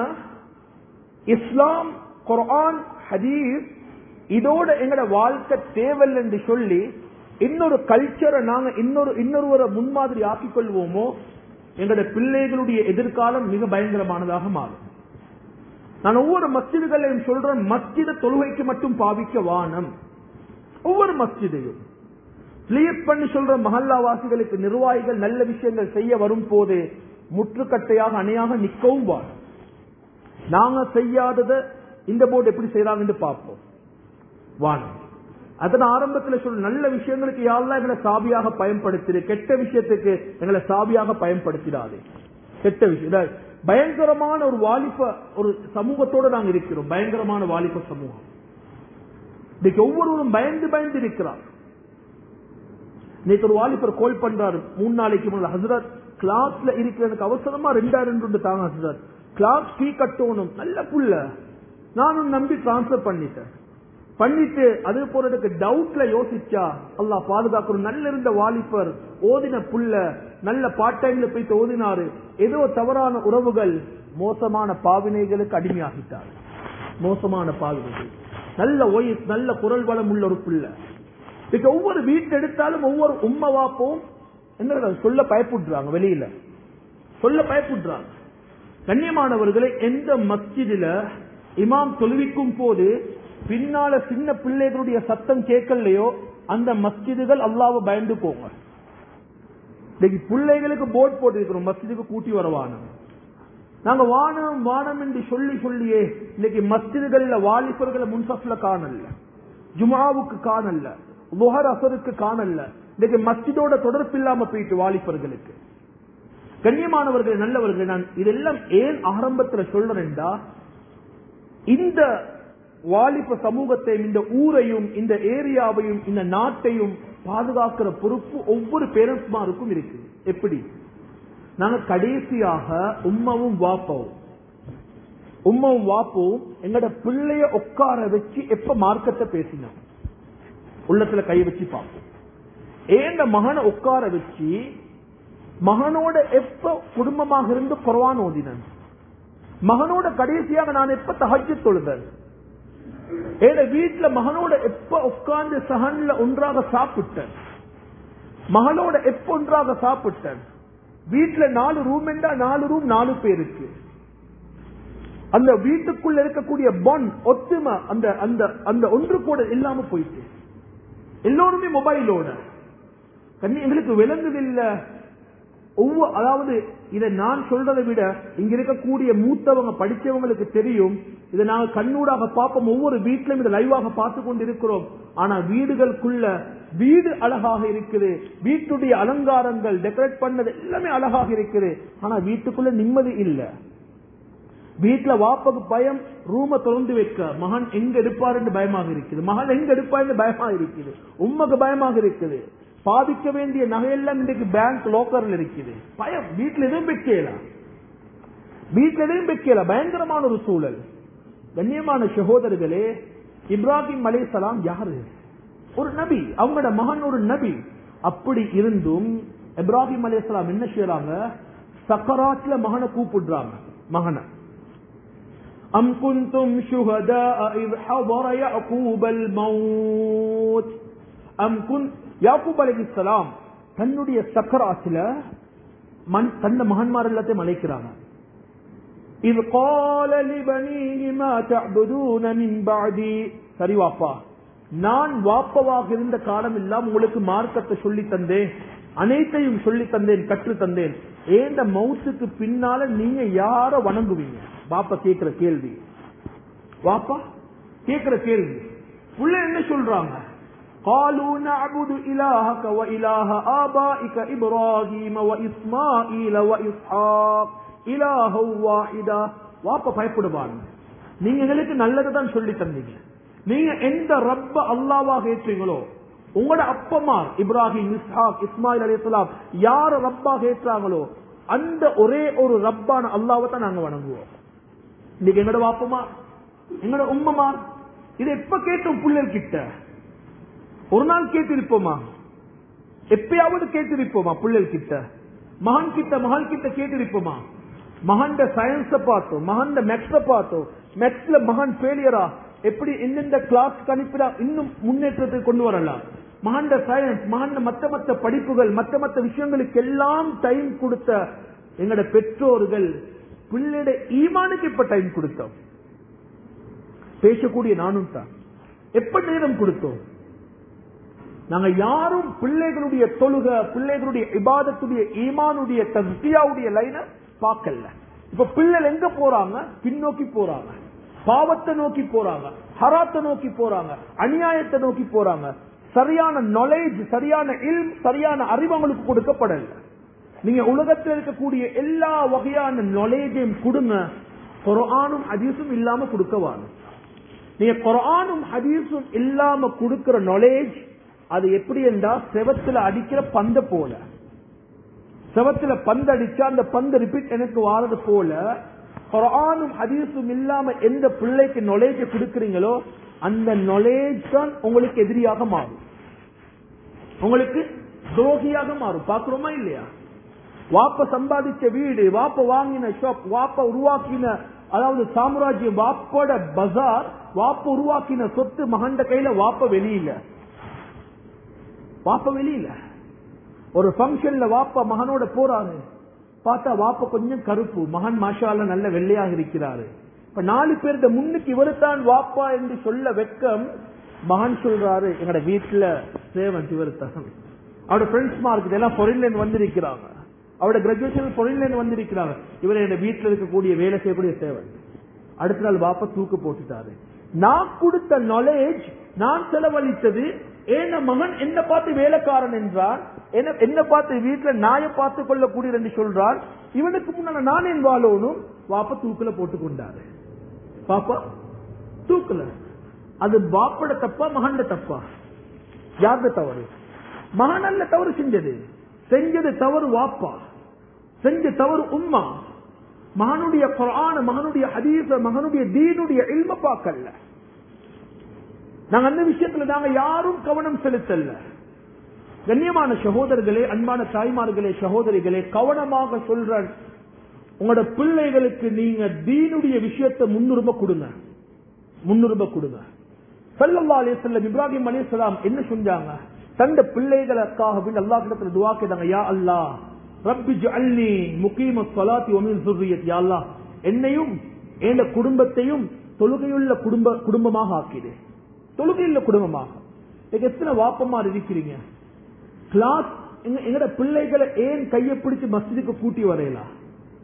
[SPEAKER 1] இஸ்லாம், குர்ஆன், ஹதீஸ் இதோட எங்கட வாழ்க்கை தேவல் என்று சொல்லி இன்னொரு கல்ச்சரை நாங்க இன்னொரு இன்னொருவரை முன்மாதிரி ஆக்கிக் கொள்வோமோ, எங்கட பிள்ளைகளுடைய எதிர்காலம் மிக பயங்கரமானதாக மாறும். நான் ஒவ்வொரு மஸ்ஜிதுகளையும் சொல்றேன், மஸ்ஜித தொழுகைக்கு மட்டும் பாவிக்க வானம். ஒவ்வொரு மஸ்ஜிதையும் கிளியர் பண்ணி சொல்ற மஹல்லாவாசிகளுக்கு நிர்வாகிகள் நல்ல விஷயங்கள் செய்ய வரும் போது முற்றுக்கட்டையாக அணையாக நிற்கவும் வாழும். நாங்க செய்யாததை இந்த போர்டு எப்படி செய்யறாங்க பார்ப்போம். வானம் அதன் ஆரம்பத்தில் சொல்ல, நல்ல விஷயங்களுக்கு யாரெல்லாம் எங்களை சாபியாக பயன்படுத்திடு, கெட்ட விஷயத்துக்கு எங்களை சாபியாக பயன்படுத்திடாது. கெட்ட விஷயம் பயங்கரமான ஒரு வாலிப ஒரு சமூகத்தோடு நாங்க இருக்கிறோம். பயங்கரமான வாலிப சமூகம். இன்னைக்கு ஒவ்வொருவரும் பயந்து பயந்து இருக்கிறார். நேற்று ஒரு வாலிபர் கோல் பண்றாரு, மூணு நாளைக்கு முன்னாடி, ஹசரத் கிளாஸ்ல இருக்கிறதுக்கு அவசரமா ரெண்டாயிரம் ரெண்டு தாங்க ஹசரத், கிளாஸ் ஃபீ கட்டணும். நல்ல புள்ள, நானும் நம்பி டிரான்ஸ்பர் பண்ணிட்டேன். பண்ணிட்டு அது போறதுக்கு டவுட்ல யோசிச்சா அல்லாஹ் பாதுகாக்கணும். நல்ல இருந்த வாலிபர், ஓதின புள்ள, நல்ல பார்ட் டைம்ல போயிட்டு ஓதினாரு. ஏதோ தவறான உறவுகள், மோசமான பாவினைகளுக்கு அடிமையாகிட்டார். மோசமான பாவினைகள். நல்ல ஒய்ஸ், நல்ல குரல் வளம் உள்ள ஒரு புள்ள. ஒவ்வொரு வீட்டு எடுத்தாலும் ஒவ்வொரு உம்மவாப்பும் என்ன சொல்ல பயப்படுறாங்க, வெளியில சொல்ல பயப்படுறாங்க. கண்ணியமானவர்களை, எந்த மஸ்ஜிதில இமாம் தொழுவிக்கும் போது பின்னால சின்ன பிள்ளைகளுடைய சத்தம் கேட்கலையோ அந்த மஸ்ஜிதுகள் அல்லாஹ்வை பயந்து போங்க. பிள்ளைகளுக்கு போர்ட் போட்டிருக்கிறோம், மஸ்ஜிதுக்கு கூட்டி வரவான. நாங்க வானம் வானம் என்று சொல்லி சொல்லியே இன்னைக்கு மஸ்ஜிதுகள்ல வாலிபர்களை முன்சப்ல காணல, ஜுமாவுக்கு காணல, லுஹர் அசருக்கு காணல. இன்னைக்கு மஸ்ஜிதோட தொடர்பு இல்லாம போயிட்டு வாலிபர்களுக்கு. கண்ணியமானவர்கள், நல்லவர்கள், நான் இதெல்லாம் ஏன் ஆரம்பத்தில் சொல்றேன்டா, இந்த வாலிப சமூகத்தையும் இந்த ஊரையும் இந்த ஏரியாவையும் இந்த நாட்டையும் பாதுகாக்கிற பொறுப்பு ஒவ்வொரு பேரண்ட்ஸ்மாருக்கும் இருக்கு. எப்படி? நாங்க கடைசியாக உம்மவும் வாப்பவும் உம்மவும் வாப்பவும் எங்கட பிள்ளைய உட்கார வச்சு எப்ப மார்க்கத்தை பேசினோம், உள்ளத்துல கை வச்சு பார்ப்போம். ஏண்ட மகனை உட்கார வச்சு மகனோட எப்ப குடும்பமாக இருந்து குர்ஆன் ஓதினேன், மகனோட கடைசியாக நான் எப்ப தஹஜ்ஜுத் தொழுதேன், ஏட வீட்டுல மகனோட எப்ப உட்கார்ந்து சஹன்ல ஒன்றாக சாப்பிட்டேன், மகளோட எப்ப ஒன்றாக சாப்பிட்டேன். வீட்டுல நாலு ரூம் என்றா நாலு ரூம் நாலு பேருக்கு. அந்த வீட்டுக்குள்ள இருக்கக்கூடிய பாண்ட் ஒத்துமை அந்த அந்த அந்த ஒன்று கூட இல்லாம போயிட்டு எல்லோருமே மொபைலோட கண்ணி எங்களுக்கு விளங்குதில்லை. ஒவ்வொரு அதாவது இதை நான் சொல்றதை விட இங்க இருக்கக்கூடிய மூத்தவங்க படிச்சவங்களுக்கு தெரியும். இதை நாங்க கண்ணூடாக பார்ப்போம். ஒவ்வொரு வீட்டிலும் இதை லைவாக பார்த்து கொண்டு இருக்கிறோம். ஆனா வீடுகளுக்குள்ள வீடு அழகாக இருக்குது, வீட்டுடைய அலங்காரங்கள் டெக்கரேட் பண்ணது எல்லாமே அழகாக இருக்குது. ஆனா வீட்டுக்குள்ள நிம்மதி இல்லை. வீட்டுல வாப்பக்கு பயம், ரூம திறந்து வைக்க மகன் எங்க எடுப்பாருன்னு பயமாக இருக்குது, மகன் எங்க எடுப்பாருன்னு பயமாக இருக்குது, உண்மைக்கு பயமாக இருக்குது. பாதிக்க வேண்டிய நகையெல்லாம் இன்றைக்கு பேங்க் லோக்கர்ல இருக்குது. பயம். வீட்டுல எதுவும் வைக்கலாம், வீட்டுல எதுவும் வைக்கல. பயங்கரமான ஒரு சூழல். கண்ணியமான சகோதரர்களே, இப்ராஹிம் அலைஹிஸ்ஸலாம் யாரு? ஒரு நபி. அவங்களோட மகன் ஒரு நபி. அப்படி இருந்தும் இப்ராஹிம் அலைஹிஸ்ஸலாம் என்ன செய்யறாங்க? சக்கராத்ல மகனை கூப்பிடுறாங்க. மகனை அம் குந்தும் ஷுஹதா இஸ் ஹதர யாக்கூப் அல் மௌத். அம் குன் யாக்கூப் அலைஹிஸ்ஸலாம் தன்னுடைய சக்கராத்ல தன்ன மகன்மார் எல்லாத்தையும் அழைக்கிறாங்க. இது قال لبنيه ما تعبدون من بعدي. சரி வாப்பா, நான் வாப்பவாக இருந்த காலம் எல்லாம் உங்களுக்கு மார்க்கத்தை சொல்லி தந்தேன், அனைத்தையும் சொல்லி தந்தேன், கற்று தந்தேன். ஏந்த மௌத்துக்கு பின்னால நீங்க யார வணங்குவீங்க? பாப்பா கேட்கிற கேள்வி. வாப்பா கேட்கிற கேள்வி. உள்ள என்ன சொல்றாங்க? قالوا نعبد إلهك وإله آبائك إبراهيم وإسماعيل وإسحاق إلها واحدا. வாப்பா பயப்படுவாங்க. நீங்க எங்களுக்கு நல்லதுதான் சொல்லி தந்தீங்க. நீங்க எந்த ரப்ப அல்லாஹ்வாக ஏற்றீங்களோ, உங்களோட அப்பமார் இப்ராஹிம், இஸ்ஹாக், இஸ்மாயில் அலைஹிஸ்ஸலாம் யார ரப்பாக ஏற்றாங்களோ அந்த ஒரே ஒரு ரப்பான அல்லாஹ்வை தான் நாங்க வணங்குவோம். இன்னைக்கு எங்களோட வாப்பமார், எங்களோட உம்மமார் இதை எப்ப கேட்டோம்? பிள்ளைகள் கிட்ட ஒரு நாள் கேட்டிருப்போமா? எப்பயாவது கேட்டிருப்போமா? பிள்ளைகள் கிட்ட, மகன் கிட்ட, மகள் கிட்ட கேட்டிருப்போமா? மகன் சயின்ஸ பார்த்தோம், மகன் மேக்ஸ பார்த்தோம், மேக்ஸ்ல மகன் ஃபெயிலியரா, எப்படி எந்தெந்த கிளாஸ் கணிப்பிடா இன்னும் முன்னேற்றத்தை கொண்டு வரலாம். மகன் சயின்ஸ், மகன் மத்த மத்த படிப்புகள், மத்த மத்த விஷயங்களுக்கு எல்லாம் டைம் கொடுத்த எங்களோட பெற்றோர்கள் பிள்ளைയുടെ ஈமானுக்கு எப்ப டைம் கொடுத்தோம்? பேசக்கூடிய நானும் தான் எப்ப நேரம் கொடுத்தோம்? நாங்க யாரும் பிள்ளைகளுடைய தொழுக, பிள்ளைகளுடைய இபாதத்துடைய, ஈமானுடைய, தஸ்கியாவுடைய லைன பார்க்கல. இப்ப பிள்ளைகள் எங்க போறாங்க? பின்னோக்கி போறாங்க, பாவத்தை நோக்கி போறாங்க, ஹராத்தை நோக்கி போறாங்க, அநியாயத்தை நோக்கி போறாங்க. சரியான நாலேஜ், சரியான இல்ம், சரியான அறிவு அவங்களுக்கு கொடுக்கப்படல. நீங்க உலகத்தில் இருக்கக்கூடிய எல்லா வகையான நாலேஜையும் கொடுங்க, குர்ஆனும் ஹதீஸும் இல்லாம கொடுக்கவாங்க. நீங்க குர்ஆனும் ஹதீஸும் இல்லாம கொடுக்கிற நாலேஜ் அது எப்படி என்றா செவத்துல அடிக்கிற பந்த போல. செவத்துல பந்து அடிச்சா அந்த பந்து ரிப்பீட் எனக்கு வாரது போல குர்ஆனும் ஹதீஸும் இல்லாம எந்த பிள்ளைக்கு நாலேஜ் கொடுக்கறீங்களோ அந்த நாலேஜ் தான் உங்களுக்கு எதிரியாக மாறும், உங்களுக்கு துரோகியாக மாறும். பாக்குறோமா இல்லையா? வாப்ப சம்பாதிச்ச வீடு, வாப்ப வாங்கின ஷாப், வாப்ப உருவாக்கின அதாவது சாம்ராஜ்யம், வாப்போட பஜார், வாப்ப உருவாக்கின சொத்து மகண்ட கையில, வாப்ப வெளியில, வாப்ப வெளியில. ஒரு பங்கன்ல வாப்பா மகனோட போறாரு, பார்த்தா வாப்ப கொஞ்சம் கருப்பு, மகன் மாஷால்ல நல்ல வெள்ளையாக இருக்கிறாரு. இப்ப நாலு பேருட முன்னுக்கு இவருத்தான் வாப்பா என்று சொல்ல வெட்கம். மகன் சொல்றாரு, எங்கட வீட்டுல சேவன் இவருத்தான். அவரோட ஃப்ரெண்ட்ஸ் மார்க்கு எல்லாம் ஃபாரின்ல இருந்து வந்திருக்கிறாங்க, அவரோட கிராஜுவேஷன் ஃபாரின்ல இருந்து வந்திருக்கிறாங்க, இவரை என் வீட்டுல இருக்கக்கூடிய வேலை செய்யக்கூடிய சேவன். அடுத்த நாள் வாப்பா தூக்கு போட்டுட்டாரு. நான் கொடுத்த நாலேஜ், நான் செலவழித்தது, ஏன மகன் என்ன பார்த்து வேலைக்காரன் என்றான், என்ன பார்த்து வீட்டுல நாயை பார்த்து கொள்ளக்கூடிய என்று சொல்றான். இவனுக்கு முன்னால நான் என் வாழணும். வாப்பா தூக்குல போட்டுக் கொண்டாரு. பாப்பா தூக்குல. அது பாப்பட தப்பா, மகன் தப்பா? யாருடைய தவறு? மகன் அல்ல தவறு செஞ்சது, செஞ்சது தவறு வாப்பா, செஞ்ச தவறு உம்மா. மகனுடைய குர்ஆன், மகனுடைய ஹதீஸ, மகனுடைய தீனுடைய இல்ம பார்க்கல. நாங்க அந்த விஷயத்துல நாங்க யாரும் கவனம் செலுத்தல. கண்ணியமான சகோதரர்களே, அன்பான தாய்மார்களே, சகோதரிகளே, கவனமாக சொல்ற உங்களோட பிள்ளைகளுக்கு நீங்க தீனுடைய விஷயத்தை முன்னுரிமை கொடுங்க, முன்னுரிமை கொடுங்க. ஸல்லல்லாஹு அலைஹி வஸல்லம் இப்ராஹிம் அலைஹிஸ்ஸலாம் என்ன செஞ்சாங்க? தந்த பிள்ளைகளுக்காக அல்லாஹ்விடத்தில் துஆ கேட்டாங்க, யா அல்லாஹ் ரப்பி ஜஅல்னி முகீமஸ் ஸலாத்தி வ மின் ஸுர்ரிய்யத்தி. யா அல்லாஹ் என்னையும் என் குடும்பத்தையும் தொழுகையுள்ள குடும்ப குடும்பமாக ஆக்கிடு. தொழுகையுள்ள குடும்பமாக. எத்தனை வாப்பமார் இருக்கிறீங்க? கிளாஸ் எங்கட பிள்ளைகளை ஏன் கையை பிடிச்சு மஸ்ஜிதுக்கு கூட்டி வரையலாம்?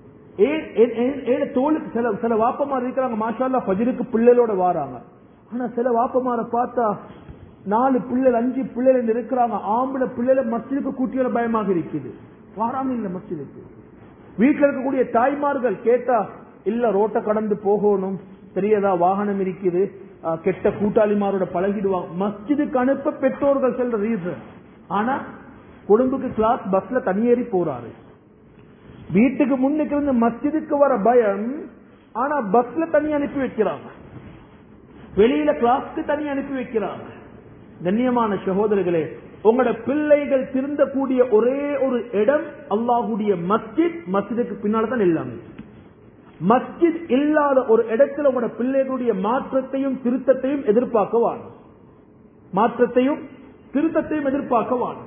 [SPEAKER 1] ஏன் தோளுக்கு சில சில வாப்பமார் இருக்கிறாங்க, மாஷா அல்லாஹ் ஃபஜ்ருக்கு பிள்ளைகளோட வாராங்க. ஆனா சில வாப்பமார பார்த்தா நாலு பிள்ளைகள் அஞ்சு பிள்ளைகள் இருக்கிறாங்க, ஆம்பளை பிள்ளைகளை மஸ்ஜிதுக்கு கூட்டி வர பயமாக இருக்குது, வாராம இல்ல மஸ்ஜிதுக்கு. வீட்டுல இருக்கக்கூடிய தாய்மார்கள் கேட்டா இல்ல ரோட்டை கடந்து போகணும், தெரியதா வாகனம் இருக்குது, கெட்ட கூட்டாளிமாரோட பழகிடுவாங்க, மஸ்ஜிதுக்கு அனுப்ப பெற்றோர்கள் சொல்ற ரீசன். ஆனா குடும்பக்கு கிளாஸ் பஸ்ல தனியேறி போறாரு. வீட்டுக்கு முன்னுக்கு இருந்து மஸ்ஜிதுக்கு வர பயம், ஆனா பஸ்ல தனி அனுப்பி வைக்கிறாங்க, வெளியில கிளாஸ்க்கு தனி அனுப்பி வைக்கிறாங்க. கண்ணியமான சகோதரர்களே, உங்களோட பிள்ளைகள் திருந்தக்கூடிய ஒரே ஒரு இடம் அல்லாஹ்வுடைய மஸ்ஜித். மஸ்ஜிதுக்கு பின்னால்தான் எல்லாமே. மஸ்ஜித் இல்லாத ஒரு இடத்துல உங்களோட பிள்ளைகளுடைய மாற்றத்தையும் திருத்தத்தையும் எதிர்பார்க்கவான், மாற்றத்தையும் திருத்தத்தையும் எதிர்பார்க்கவான்.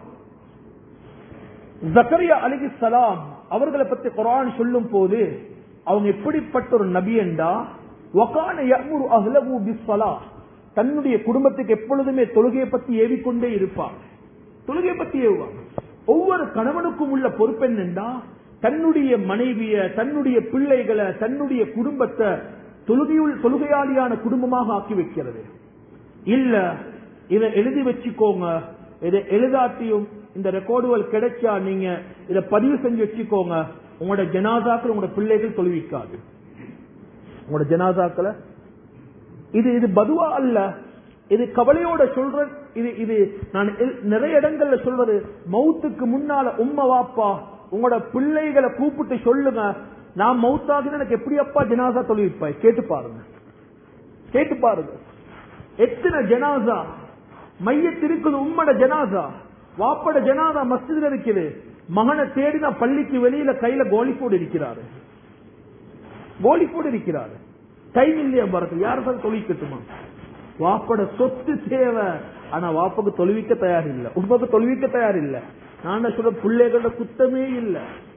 [SPEAKER 1] ஜக்கரியா அலைஹிஸ்ஸலாம் அவர்களை பற்றி குர்ஆன் சொல்லும் போது அவங்க எப்படிப்பட்ட ஒரு நபி என்றா, வகான யஅமுரு அஹ்லஹு பிஸ்ஸலாஹ், தன்னுடைய குடும்பத்துக்கு எப்பொழுதுமே தொழுகையை பத்தி ஏவிக்கொண்டே இருப்பாங்க, தொழுகையை பத்தி ஏவுவாங்க. ஒவ்வொரு கணவனுக்கும் உள்ள பொறுப்பு என்னண்டா, தன்னுடைய மனைவிய, தன்னுடைய பிள்ளைகளை, தன்னுடைய குடும்பத்தை தொழுகையுள் தொழுகையாளியான குடும்பமாக ஆக்கி வைக்கிறது. இல்ல இதை எழுதி வச்சுக்கோங்க, இதை எழுதாட்டியும் இந்த ரெக்கார்டுகள் கிடைச்சா நீங்க இதை பதிவு செஞ்சு வச்சுக்கோங்க, உங்களோட ஜனாசாக்கள் உங்களோட பிள்ளைகள் தொழுவிக்காது, உங்களோட ஜனாசாக்களை. இது இது பதுவா அல்ல, இது கவலையோட சொல்ற. இது இது நான் நிறைய இடங்கள்ல சொல்றது, மௌத்துக்கு முன்னால உம்மா வாப்பா உங்களோட பிள்ளைகளை கூப்பிட்டு சொல்லுங்க, நான் மௌத்தாகின எனக்கு எப்படி அப்பா ஜனாசா தொழுவிப்பாய், கேட்டு பாருங்க, கேட்டு பாருங்க. எத்தனை ஜனாசா மையத்து இருக்குது, உம்மோட ஜனாசா வாப்பட ஜனாதா மஸ்ஜித்ல இருக்குது, மகனை தேடினா பள்ளிக்கு வெளியில கையில கோலிப்போடு இருக்கிறாரு, கோலிப்போடு இருக்கிறாரு, டைம் இல்லையா பாருங்க, யாரும் தொழிக்கட்டுமா? வாப்பட சொத்து தேவை, ஆனா வாப்புக்கு தொழுவிக்க தயார் இல்ல, உண்மைக்கு தொழுவிக்க தயார் இல்ல. நான் சொல்ற பிள்ளைகளோட குத்தமே இல்ல.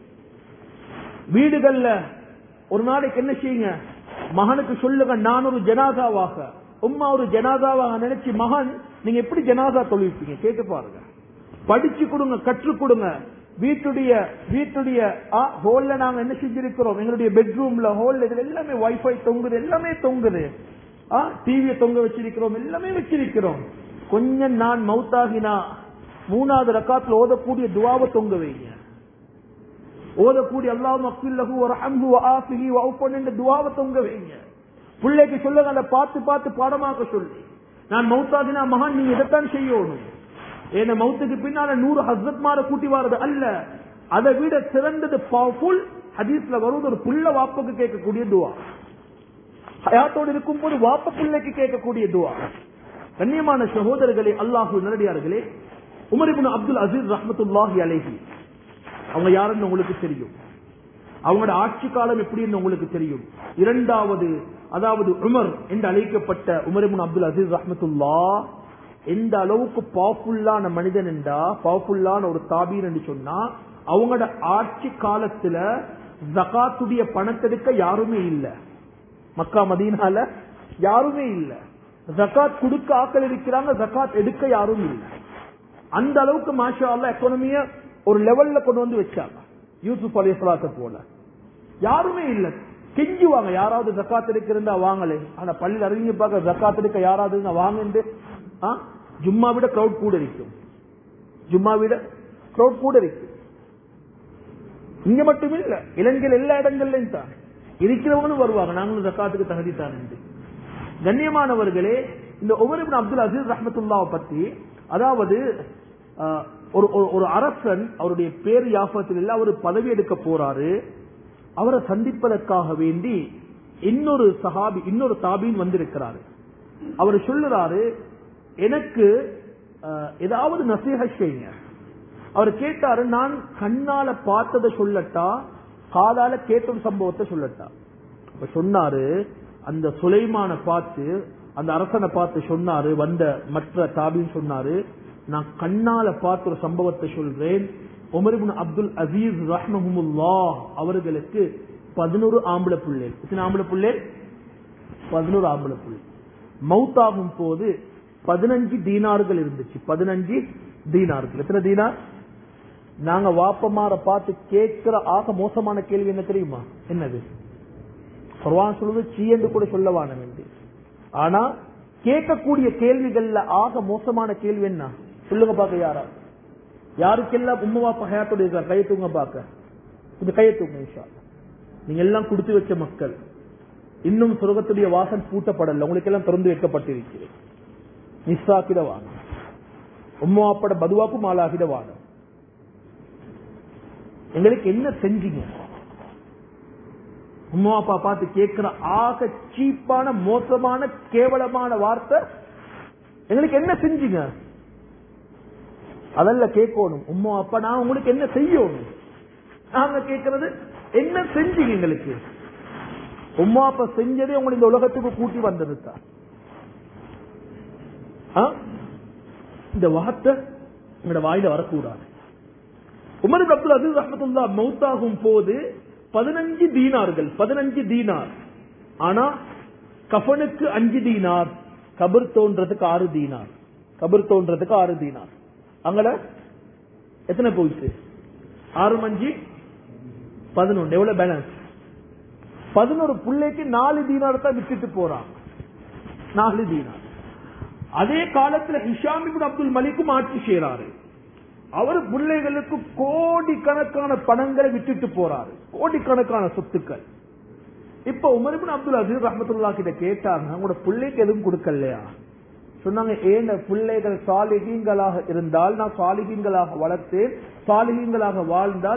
[SPEAKER 1] வீடுகள்ல ஒரு நாளைக்கு என்ன செய்யுங்க, மகனுக்கு சொல்லுங்க, நான் ஒரு ஜனாதாவாக, உம்மா ஒரு ஜனாதாவாக நினைச்சு மகன் நீங்க எப்படி ஜனாதா தொழுவிப்பீங்க கேட்டு பாருங்க. படிச்சு கொடுங்க, கற்றுக் கொடுங்க. வீட்டுடைய வீட்டுடைய ஹோல்ல நாங்க என்ன செஞ்சிருக்கிறோம், எங்களுடைய பெட்ரூம்ல ஹோல்ல இதுல எல்லாமே வைஃபை தொங்குது, எல்லாமே தொங்குது, டிவியை தொங்க வச்சிருக்கிறோம், எல்லாமே வச்சிருக்கிறோம். கொஞ்சம் நான் மௌத்தாகினா மூணாவது ரக்காத்துல ஓதக்கூடிய துவாவை தொங்க வைங்க, ஓதக்கூடிய அல்லாஹ் மக்ஃபிர்லஹு வர்ஹம்ஹு வஆஃபிஹி வஅஃபு என்ற துவாவை தொங்க வைங்க. பிள்ளைக்கு சொல்லுங்க, அதை பார்த்து பார்த்து பாடமாக்க சொல்லி, நான் மௌத்தாகினா மகான் நீங்க இதைத்தான் செய்யணும். ஏன்னா மௌத்துக்கு பின்னால நூறு ஹஸ்ரத் மார கூட்டி வாரது அல்ல, அதை விட சிறந்தது பவர்ஃபுல் ஹதீஸ்ல வருவது ஒரு புள்ள வாப்புக்கு கேட்கக்கூடிய துவா, ஹயாத்தோடு இருக்கும் போது வாப்ப பிள்ளைக்கு கேட்கக்கூடிய துவா. கண்ணியமான சகோதரர்களே, அல்லாஹு நல்லடியார்களே, உமர் இப்னு அப்துல் அசீஸ் ரஹ்மத்துல்லாஹி அலைஹி அவங்க யாருன்னு உங்களுக்கு தெரியும், அவங்களோட ஆட்சி காலம் எப்படின்னு உங்களுக்கு தெரியும். இரண்டாவது அதாவது உமர் என்று அழைக்கப்பட்ட உமர் இப்னு அப்துல் அசீஸ் ரஹ்மத்துல்லாஹ் எந்த அளவுக்கு பவர்ஃபுல்லான மனிதன் என்றா, பவர்ஃபுல்லான ஒரு தாபீர் என்று சொன்னா, அவங்களோட ஆட்சி காலத்துல ஜகாத்துடைய பணத்தெடுக்க யாருமே இல்ல, மக்கா மதீனால யாருமே இல்ல. ஜகாத் கொடுக்க ஆக்கள் இருக்கிறாங்க, ஜகாத் எடுக்க யாரும் இல்லை. அந்த அளவுக்கு மாஷா அல்லாஹ் எக்கானமிய ஒரு லெவல்ல கொண்டு வந்து வச்சாங்க. யூசுப் அலைஹிஸ்ஸலாத்தை போல யாருமே இல்ல, கெஞ்சுவாங்க, யாராவது ஜகாத் எடுக்கிறதா வாங்கலே. ஆனா பள்ளியில் அறிவிங்க பார்க்க ஜகாத் எடுக்க யாராவது வாங்க, ஜும்மா விட கிரௌட் கூட இருக்கும், ஜும்மா விட கிரௌட் கூட இருக்கும். இங்க மட்டும் இல்ல, இலங்கையில் எல்லா இடங்கள்லயும் தான் இருக்கிறவங்களும் வருவாங்க, நாங்களும் ஜகாத்துக்கு தகுதி தான் என்று. கண்ணியமானவர்களே, இந்த உமர் இப்னு அப்துல் அசீஸ் ரஹ்மத்துல்லாஹ் பத்தி, அதாவது ஒரு அரசன், அவருடைய பேர் யாஃபத்தில் இல்ல, அவர் பதவி எடுக்க போறாரு. அவரை சந்திப்பதற்காக வேண்டி இன்னொரு சஹாபி, இன்னொரு தாபீன் வந்திருக்கிறாரு. அவர் சொல்லுறாரு, எனக்கு ஏதாவது நசீஹத் செய்யுங்க. அவர் கேட்டாரு, நான் கண்ணால பார்த்ததை சொல்லட்டா, காதால கேட்ட சம்பவத்தை சொல்லட்டா? அப்ப சொன்னாரு, அந்த சுலைமான பார்த்து, அந்த அரசனை பார்த்து சொன்னாரு, வந்த மற்ற தாபீன் சொன்னாரு, நான் கண்ணால பார்த்த ஒரு சம்பவத்தை சொல்றேன். உமர் இப்னு அப்துல் அசீஸ் ரஹ்மஹுல்லாஹ் அவர்களுக்கு பதினோரு ஆம்பளை பிள்ளை. எத்தனை ஆம்பளை பிள்ளை? பதினோரு ஆம்பளை புள்ளை. மௌத்தாகும் போது பதினஞ்சு தீனார்கள் இருந்துச்சு. பதினஞ்சு தீனார்கள். எத்தனை தீனார்? நாங்க வாப்பமார பார்த்து கேட்கிற ஆக மோசமான கேள்வி என்ன தெரியுமா? என்னது? குர்ஆன் சொல்லுது சீ என்று கூட சொல்லவான வேண்டி. ஆனா கேட்கக்கூடிய கேள்விகள்ல ஆக மோசமான கேள்வி என்ன சொல்லுங்க பாக்க. யாரா யாருக்கெல்லாம் உம்மா வாப்பா ஹயாத்தோட இருக்கிற கையை தூங்க பாக்க. கொஞ்சம் கையை தூங்க இன்ஷா அல்லாஹ். நீங்க எல்லாம் கொடுத்து வச்ச மக்கள், இன்னும் சொர்க்கத்துடைய வாசல் பூட்டப்படல, உங்களுக்கு எல்லாம் திறந்து வைக்கப்பட்டிருக்கிறது. நிஸ்ஸாக்கிடவான உம்மா வாப்பட பதுவாக்கும் ஆளாகிடவான. எங்களுக்கு என்ன செஞ்சீங்க? உம்மா அப்பா பார்த்து கேட்கிற ஆக சீப்பான மோசமான கேவலமான வார்த்தை, எங்களுக்கு என்ன செஞ்சீங்க? அதல்ல கேட்கணும். உம்மா அப்பா நான் உங்களுக்கு என்ன செய்யணும்? நாங்க கேட்கறது என்ன செஞ்சீங்க எங்களுக்கு? உம்மா அப்பா செஞ்சதே உங்களை இந்த உலகத்துக்கு கூட்டி வந்தது தான். இந்த வார்த்தை உங்களோட வாயில வரக்கூடாது. உமர் இப்னு அப்துல் அசீஸ் ரஹ்மத்துல்லாஹ் மௌத்தாகும் போது பதினஞ்சு தீனார்கள், பதினஞ்சு தீனார். ஆனா கஃபனுக்கு அஞ்சு தீனார், கபர் தோன்றதுக்கு ஆறு தீனார். கபர் தோன்றதுக்கு ஆறு தீனார். அங்கல எத்தனை போயிடுச்சு? ஆறு அஞ்சு பதினொன்று. எவ்வளவு பேலன்ஸ்? பதினோரு பிள்ளைக்கு நாலு தீனார் தான் விட்டுட்டு போறான். நாலு தீனார். அதே காலத்துல ஹிஷாம் இப்னு அப்துல் மலிக்கும் ஆட்சி செய்யறாரு. அவர் பிள்ளைகளுக்கு கோடிக்கணக்கான பணங்களை விட்டுட்டு போறாரு, கோடிக்கணக்கான சொத்துக்கள். இப்ப உமர் இப்னு அப்துல் அசீஸ் ரஹ்மத்துல்லாஹி கிட்ட கேட்டாங்க, உங்களோட பிள்ளைக்கு எதுவும் கொடுக்கலையா? சொன்னாங்க, ஏன் பிள்ளைகள் சாலிஹீன்களாக இருந்தால் நான் சாலிஹீன்களாக வளர்த்தேன், சாலிஹீன்களாக வாழ்ந்தால்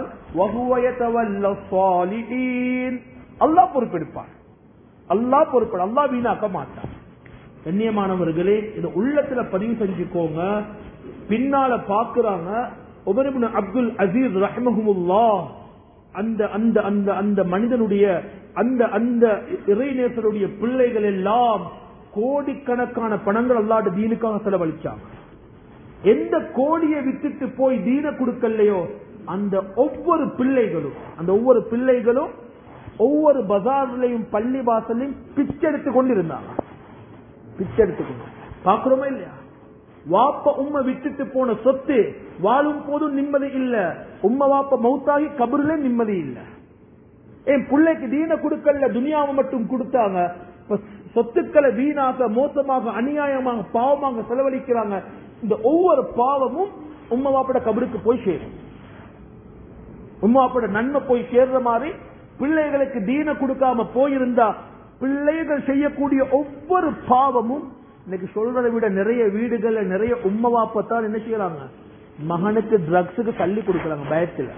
[SPEAKER 1] அல்லாஹ் பொறுப்பெடுப்பார். அல்லாஹ் பொறுப்பெடு, அல்லாஹ் வீணாக்க மாட்டார். கண்ணியமானவர்களே, இது உள்ளத்துல பதிவு செஞ்சுக்கோங்க. பின்னால பாக்குறாங்க உமர் இப்னு அப்துல் அசீஸ் ரஹ்மஹுல்லாஹ் அந்த அந்த அந்த அந்த மனிதனுடைய அந்த அந்த இறைநேசருடைய பிள்ளைகள் எல்லாம் கோடிக்கணக்கான பணங்கள் அல்லாஹ்வுடைய தீனுக்காக செலவழிச்சாங்க. எந்த கோடியை விட்டுட்டு போய் தீன கொடுக்கலையோ அந்த ஒவ்வொரு பிள்ளைகளும் அந்த ஒவ்வொரு பிள்ளைகளும் ஒவ்வொரு பஜார்லையும் பள்ளி வாசலையும் பிச்செடுத்து கொண்டிருந்தாங்க. பிச்செடுத்துக்கொண்டு பாக்குறோமா இல்லையா? வாப்ப உம்மை விட்டுட்டு போன சொத்து வாழும் போதும் நிம்மதி இல்ல, உம்மை வாப்ப மௌத்தாகி கபருல நிம்மதி இல்ல. என் பிள்ளைக்கு தீன கொடுக்கல, துனியாவை மட்டும் கொடுத்தாங்க. சொத்துக்களை வீணாக மோசமாக அநியாயமாக பாவமாக செலவழிக்கிறாங்க. இந்த ஒவ்வொரு பாவமும் உம்மை வாப்பட கபருக்கு போய் சேரும். உம்மை வாப்பட நன்மை போய் சேர்ற மாதிரி பிள்ளைகளுக்கு தீன கொடுக்காம போயிருந்தா பிள்ளைகள் செய்யக்கூடிய ஒவ்வொரு பாவமும் இன்னைக்கு சொல்றதை விட நிறைய வீடுகள்ல நிறைய உம்மை வாப்பத்தான் என்ன செய்யறாங்க, மகனுக்கு ட்ரக்ஸுக்கு தள்ளி கொடுக்கறாங்க பயத்துல.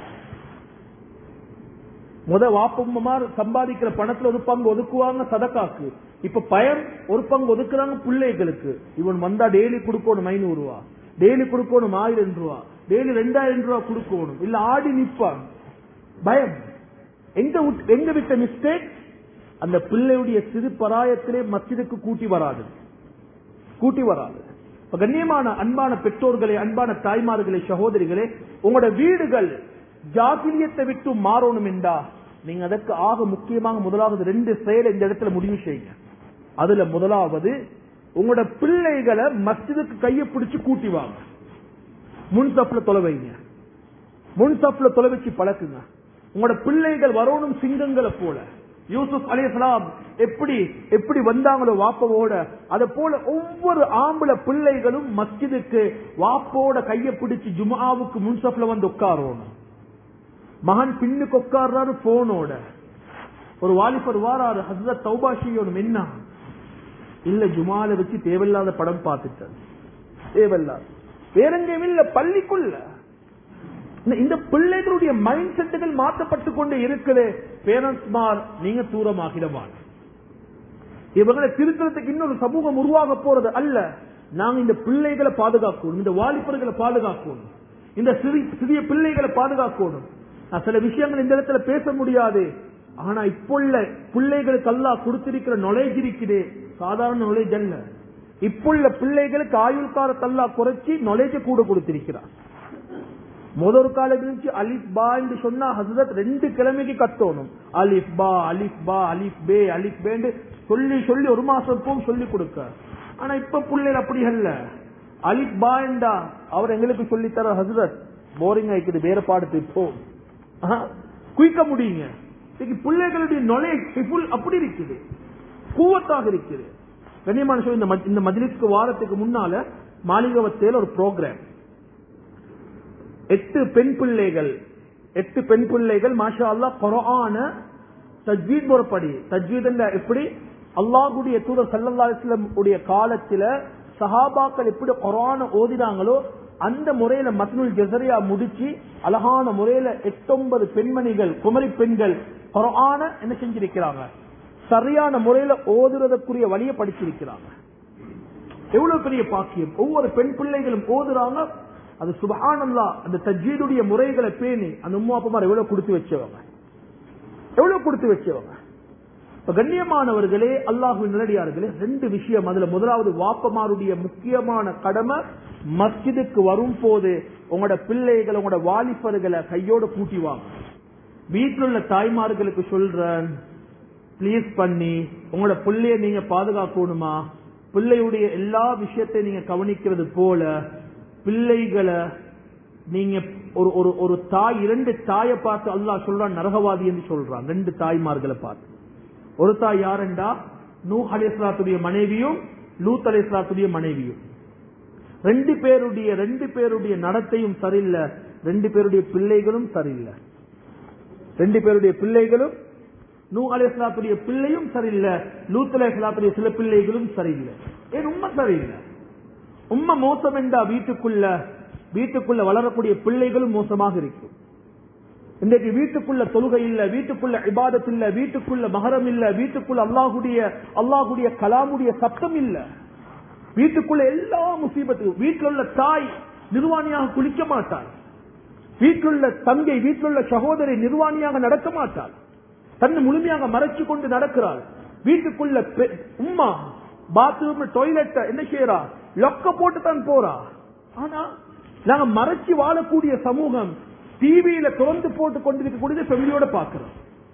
[SPEAKER 1] முத வாப்பம்மார் சம்பாதிக்கிற பணத்துல ஒரு பங்கு ஒதுக்குவாங்க சதக்காக்கு. இப்ப பயம் ஒரு பங்கு ஒதுக்குறாங்க பிள்ளைகளுக்கு. இவன் வந்தா டெய்லி கொடுக்கணும் ஐநூறு ரூபா, டெய்லி கொடுக்கணும் ஆயிரம் ரூபா, டெய்லி ரெண்டாயிரம் ரூபாய் கொடுக்கணும், இல்ல ஆடி நிற்பான். பயம். எங்க எங்க விட்ட மிஸ்டேக்? அந்த பிள்ளையுடைய சிறு பராயத்திலே மஸ்ஜிதுக்கு கூட்டி வராது, கூட்டி வராது. கண்ணியமான அன்பான பெற்றோர்களே, அன்பான தாய்மார்களே, சகோதரிகளே, உங்களோட வீடுகள் ஜாகிலியத்தை விட்டு மாறணும் என்றா நீங்க அதற்கு ஆக முக்கியமாக முதலாவது ரெண்டு செயல் இந்த இடத்துல முடிவு செய்யுங்க. அதுல முதலாவது உங்களோட பிள்ளைகளை மஸ்ஜிதுக்கு கையை பிடிச்சு கூட்டி வாங்க, முன்சப்ல தொலை வைங்க, முன்சப்ல தொலை வச்சு பழக்குங்க. உங்களோட பிள்ளைகள் வரணும் சிங்கங்களை போல. யூசுப் அலைஹிஸ்ஸலாம் எப்படி எப்படி வந்தாங்களோ வாப்பவோட, அத போல ஒவ்வொரு ஆம்பளை பிள்ளைகளும் மஸ்ஜிதுக்கு வாப்போட கையை பிடிச்சு ஜும்ஆவுக்கு முன்சப்ல வந்து உட்காரணும். மகன் பின்னுக்கு உட்கார்றாரு போனோட. ஒரு வாலிபர் வாராரு, ஹஸ்ரத் தௌபா செய்யணும். என்ன இல்ல, ஜுமால வச்சு தேவையில்லாத படம் பார்த்துட்டார், தேவையில்லாத வேற எங்கேயும் இல்ல, பள்ளிக்குள்ள. இந்த பிள்ளைகளுடைய மைண்ட் செட்டுகள் மாற்றப்பட்டு கொண்டு இருக்குது. பேரண்ட்ஸ்மார் நீங்க தூரமாகிடவான். இவர்களை திருத்தறதுக்கு இன்னொரு சமூகம் உருவாக போறது அல்ல. நாங்க இந்த பிள்ளைகளை பாதுகாக்கணும், இந்த வாலிபர்களை பாதுகாக்கணும், இந்த சிறிய பிள்ளைகளை பாதுகாக்கணும். சில விஷயங்கள் இந்த இடத்துல பேச முடியாது. ஆனா இப்போ உள்ள பிள்ளைகளுக்கு அல்லாஹ் கொடுத்திருக்கிற நாலேஜ் இருக்குது, சாதாரண நாலேஜ் அல்ல. இப்போ உள்ள பிள்ளைகளுக்கு ஆயுள் காலத்தை அல்லாஹ் குறைச்சி நாலேஜ் கூட கொடுத்திருக்கிறார். முதல் காலம் இருந்துச்சு அலிஃப் பா என்று சொன்னா ஹசரத் ரெண்டு கிழமைக்கு கத்தணும். அலிஃப் பா அலிஃப் பா அலிஃப் பே அலிஃப் பே சொல்லி சொல்லி ஒரு மாசம் போகும் சொல்லி கொடுக்க. ஆனா இப்ப பிள்ளைகள் அப்படி அல்ல. அலிப் பாண்டா அவர் எங்களுக்கு சொல்லி தர ஹசரத் போரிங் ஆயிக்குது, வேற பாடத்து இப்போ குயிக்க முடியுங்க. பிள்ளைகளுடைய நாலேஜ் அப்படி இருக்குது, கூவத்தாக இருக்குது. கண்ணியமான சொல்லி இந்த மஜ்லிஸ்க்கு வாரத்துக்கு முன்னால மாளிகவத்தையில் ஒரு ப்ரோக்ராம், எட்டு பெண் பிள்ளைகள் எட்டு பெண் பிள்ளைகள் மாஷா அல்லாஹ் குர்ஆன தஜ்வீத் முறைப்படி, தஜ்வீத் எப்படி அல்லாஹ்வுடைய தூதர் ஸல்லல்லாஹு அலைஹி வஸல்லம் உடைய காலத்துல சஹாபாக்கள் எப்படி குர்ஆன ஓதினாங்களோ அந்த முறையில மத்னுல் ஜஸரியா முடிச்சு அழகான முறையில எட்டொன்பது பெண்மணிகள் குமரி பெண்கள் குர்ஆன என்ன செஞ்சிருக்கிறாங்க, சரியான முறையில ஓதுறதுக்குரிய வழியை படிச்சிருக்கிறாங்க. எவ்வளவு பெரிய பாக்கியம். ஒவ்வொரு பெண் பிள்ளைகளும் ஓதுறாங்க. அது சுப்ஹானல்லாஹ். அந்த தஜ்வீதுடைய முறைகளை பேணி அந்த உம்மா அப்பமார் எவ்வளவு கொடுத்து வச்சவங்க, எவ்வளவு கொடுத்து வச்சவங்க. கண்ணியமானவர்களே, அல்லாஹ்வின் நல்லடியார்களே, ரெண்டு விஷயம். அதுல முதலாவது வாப்பமாருடைய முக்கியமான கடமை, மஸ்ஜிதுக்கு வரும் போது உங்களோட பிள்ளைகள் உங்களோட வாலிபர்களை கையோட கூட்டி வாங்க. வீட்டில் உள்ள தாய்மார்களுக்கு சொல்றேன், பிளீஸ் பண்ணி உங்களோட பிள்ளைய நீங்க பாதுகாக்கணுமா, பிள்ளையுடைய எல்லா விஷயத்தை நீங்க கவனிக்கிறது போல பிள்ளைகளை நீங்க ஒரு ஒரு ஒரு தாய், இரண்டு தாயை பார்த்து அல்லாஹ் சொல்றான் நரகவாதி என்று சொல்றான். ரெண்டு தாய்மார்களை பார்த்து. ஒரு தாய் யாருண்டா, நூஹ் அலைஹிஸ்ஸலாத்துடைய மனைவியும் லூத் அலைஹிஸ்ஸலாத்துடைய மனைவியும். ரெண்டு பேருடைய ரெண்டு பேருடைய நடத்தையும் சரியில்லை, ரெண்டு பேருடைய பிள்ளைகளும் சரியில்லை. ரெண்டு பேருடைய பிள்ளைகளும், நூஹ் அலைஹிஸ்ஸலாத்துடைய பிள்ளையும் சரியில்லை, லூத் அலைஹிஸ்ஸலாத்துடைய சில பிள்ளைகளும் சரியில்லை. ஏன் உண்மை சரியில்லை. உண்மை மோசம் என்றா வீட்டுக்குள்ள வீட்டுக்குள்ள வளரக்கூடிய பிள்ளைகளும் மோசமாக இருக்கும். இன்றைக்கு வீட்டுக்குள்ள தொழுகை இல்ல, வீட்டுக்குள்ள இபாதத் இல்ல, வீட்டுக்குள்ள மஹரம் இல்ல, வீட்டுக்குள்ள அல்லாஹ்வுடைய அல்லாஹ்வுடைய கலாமுடைய சத்தம் இல்ல, வீட்டுக்குள்ள எல்லா முசீபத்தும். வீட்டில் உள்ள தாய் நிர்வாணியாக குளிக்க மாட்டாள், வீட்டிலுள்ள தங்கை வீட்டிலுள்ள சகோதரி நிர்வாணியாக நடக்க மாட்டாள், தன்னை முழுமையாக மறைச்சு கொண்டு நடக்கிறாள். வீட்டுக்குள்ள உம்மா பாத்ரூம் டாய்லெட் என்ன செய்யறா, லொக்க போட்டு தான் போறா. ஆனா நாங்க மறைச்சு வாழக்கூடிய சமூகம் டிவியில திறந்து போட்டு கொண்டிருக்கக்கூடிய ஃபேமிலியோட பாக்குறோம்.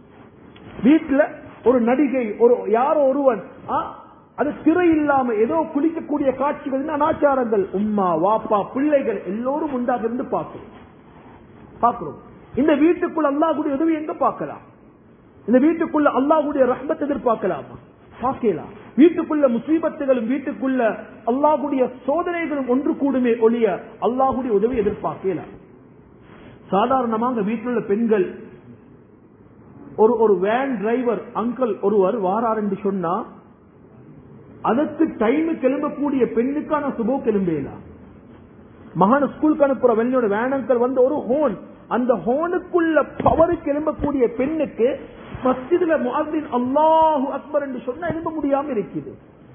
[SPEAKER 1] வீட்டுல ஒரு நடிகை, ஒரு யாரோ ஒருவன் அது திரை இல்லாம ஏதோ குளிக்கக்கூடிய காட்சிகள், அனாச்சாரங்கள், உம்மா வாப்பா பிள்ளைகள் எல்லோரும் உண்டாக இருந்து பார்க்கிறோம் பார்க்கிறோம். இந்த வீட்டுக்குள்ள அல்லாஹ்வுடைய உதவி எங்க பார்க்கலாம்? இந்த வீட்டுக்குள்ள அல்லாஹ்வுடைய ரஹ்மத் எதிர்பார்க்கலாமா? பார்க்கலாம். வீட்டுக்குள்ள முசீபத்துகளும் வீட்டுக்குள்ள அல்லாஹ்வுடைய சோதனைகளும் ஒன்று கூடுமே ஒழிய அல்லாஹ்வுடைய உதவி எதிர்பார்க்கலாம். சாதாரணமாக வீட்டில் உள்ள பெண்கள், ஒரு ஒரு வேன் டிரைவர் அங்கிள் ஒருவர் வாரார் என்று சொன்னா அதற்கு டைம் கிளம்பக்கூடிய பெண்ணுக்கான சுபோ கிளம்பலாம். மகான ஸ்கூலுக்கு அனுப்புற வெள்ளியோட வேன் அங்கிள் வந்து ஒரு ஹோன், அந்த ஹோனுக்குள்ள பவரு கிளம்பக்கூடிய பெண்ணுக்கு மஸ்ஜிதுல முஅத்தின் அல்லாஹு அக்பர் என்று சொன்னா எழும்ப முடியாம இருக்குது,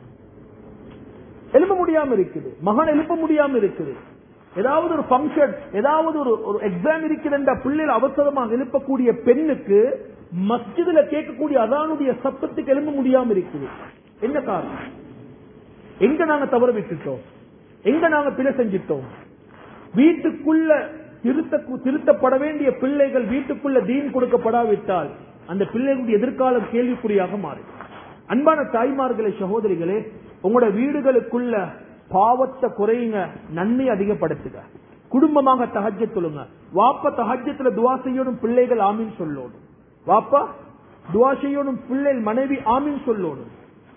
[SPEAKER 1] எழும்ப முடியாம இருக்குது, மகான் எழுப்ப முடியாம இருக்குது. ஏதாவது ஒரு பங்கன், ஏதாவது ஒரு எக்ஸாம் இருக்கிற பிள்ளைகள் அவசரமாக எழுப்பக்கூடிய பெண்ணுக்கு மஸ்ஜிதுல கேட்கக்கூடிய அதானுடைய சத்தத்துக்கு எழும்ப முடியாம இருக்குது. என்ன காரணம்? எங்க நாங்க தவற விட்டுட்டோம், எங்க நாங்க பிழை செஞ்சிட்டோம்? வீட்டுக்குள்ள திருத்த திருத்தப்பட வேண்டிய பிள்ளைகள் வீட்டுக்குள்ள தீன் கொடுக்கப்படாவிட்டால் அந்த பிள்ளைகளுடைய எதிர்காலம் கேள்விக்குறியாக மாறும். அன்பான தாய்மார்களே, சகோதரிகளே, உங்களோட வீடுகளுக்குள்ள பாவத்தை குறையுங்க, நன்மை அதிகப்படுத்துங்க. குடும்பமாக தஹஜ்ஜத் தொழுங்க. வாப்பா தஹஜ்ஜத்துல துஆ செய்யணும், பிள்ளைகள் ஆமீன் சொல்லணும். வாப்பா துஆ செய்யணும், பிள்ளைகள் மனைவி ஆமீன் சொல்லணும்.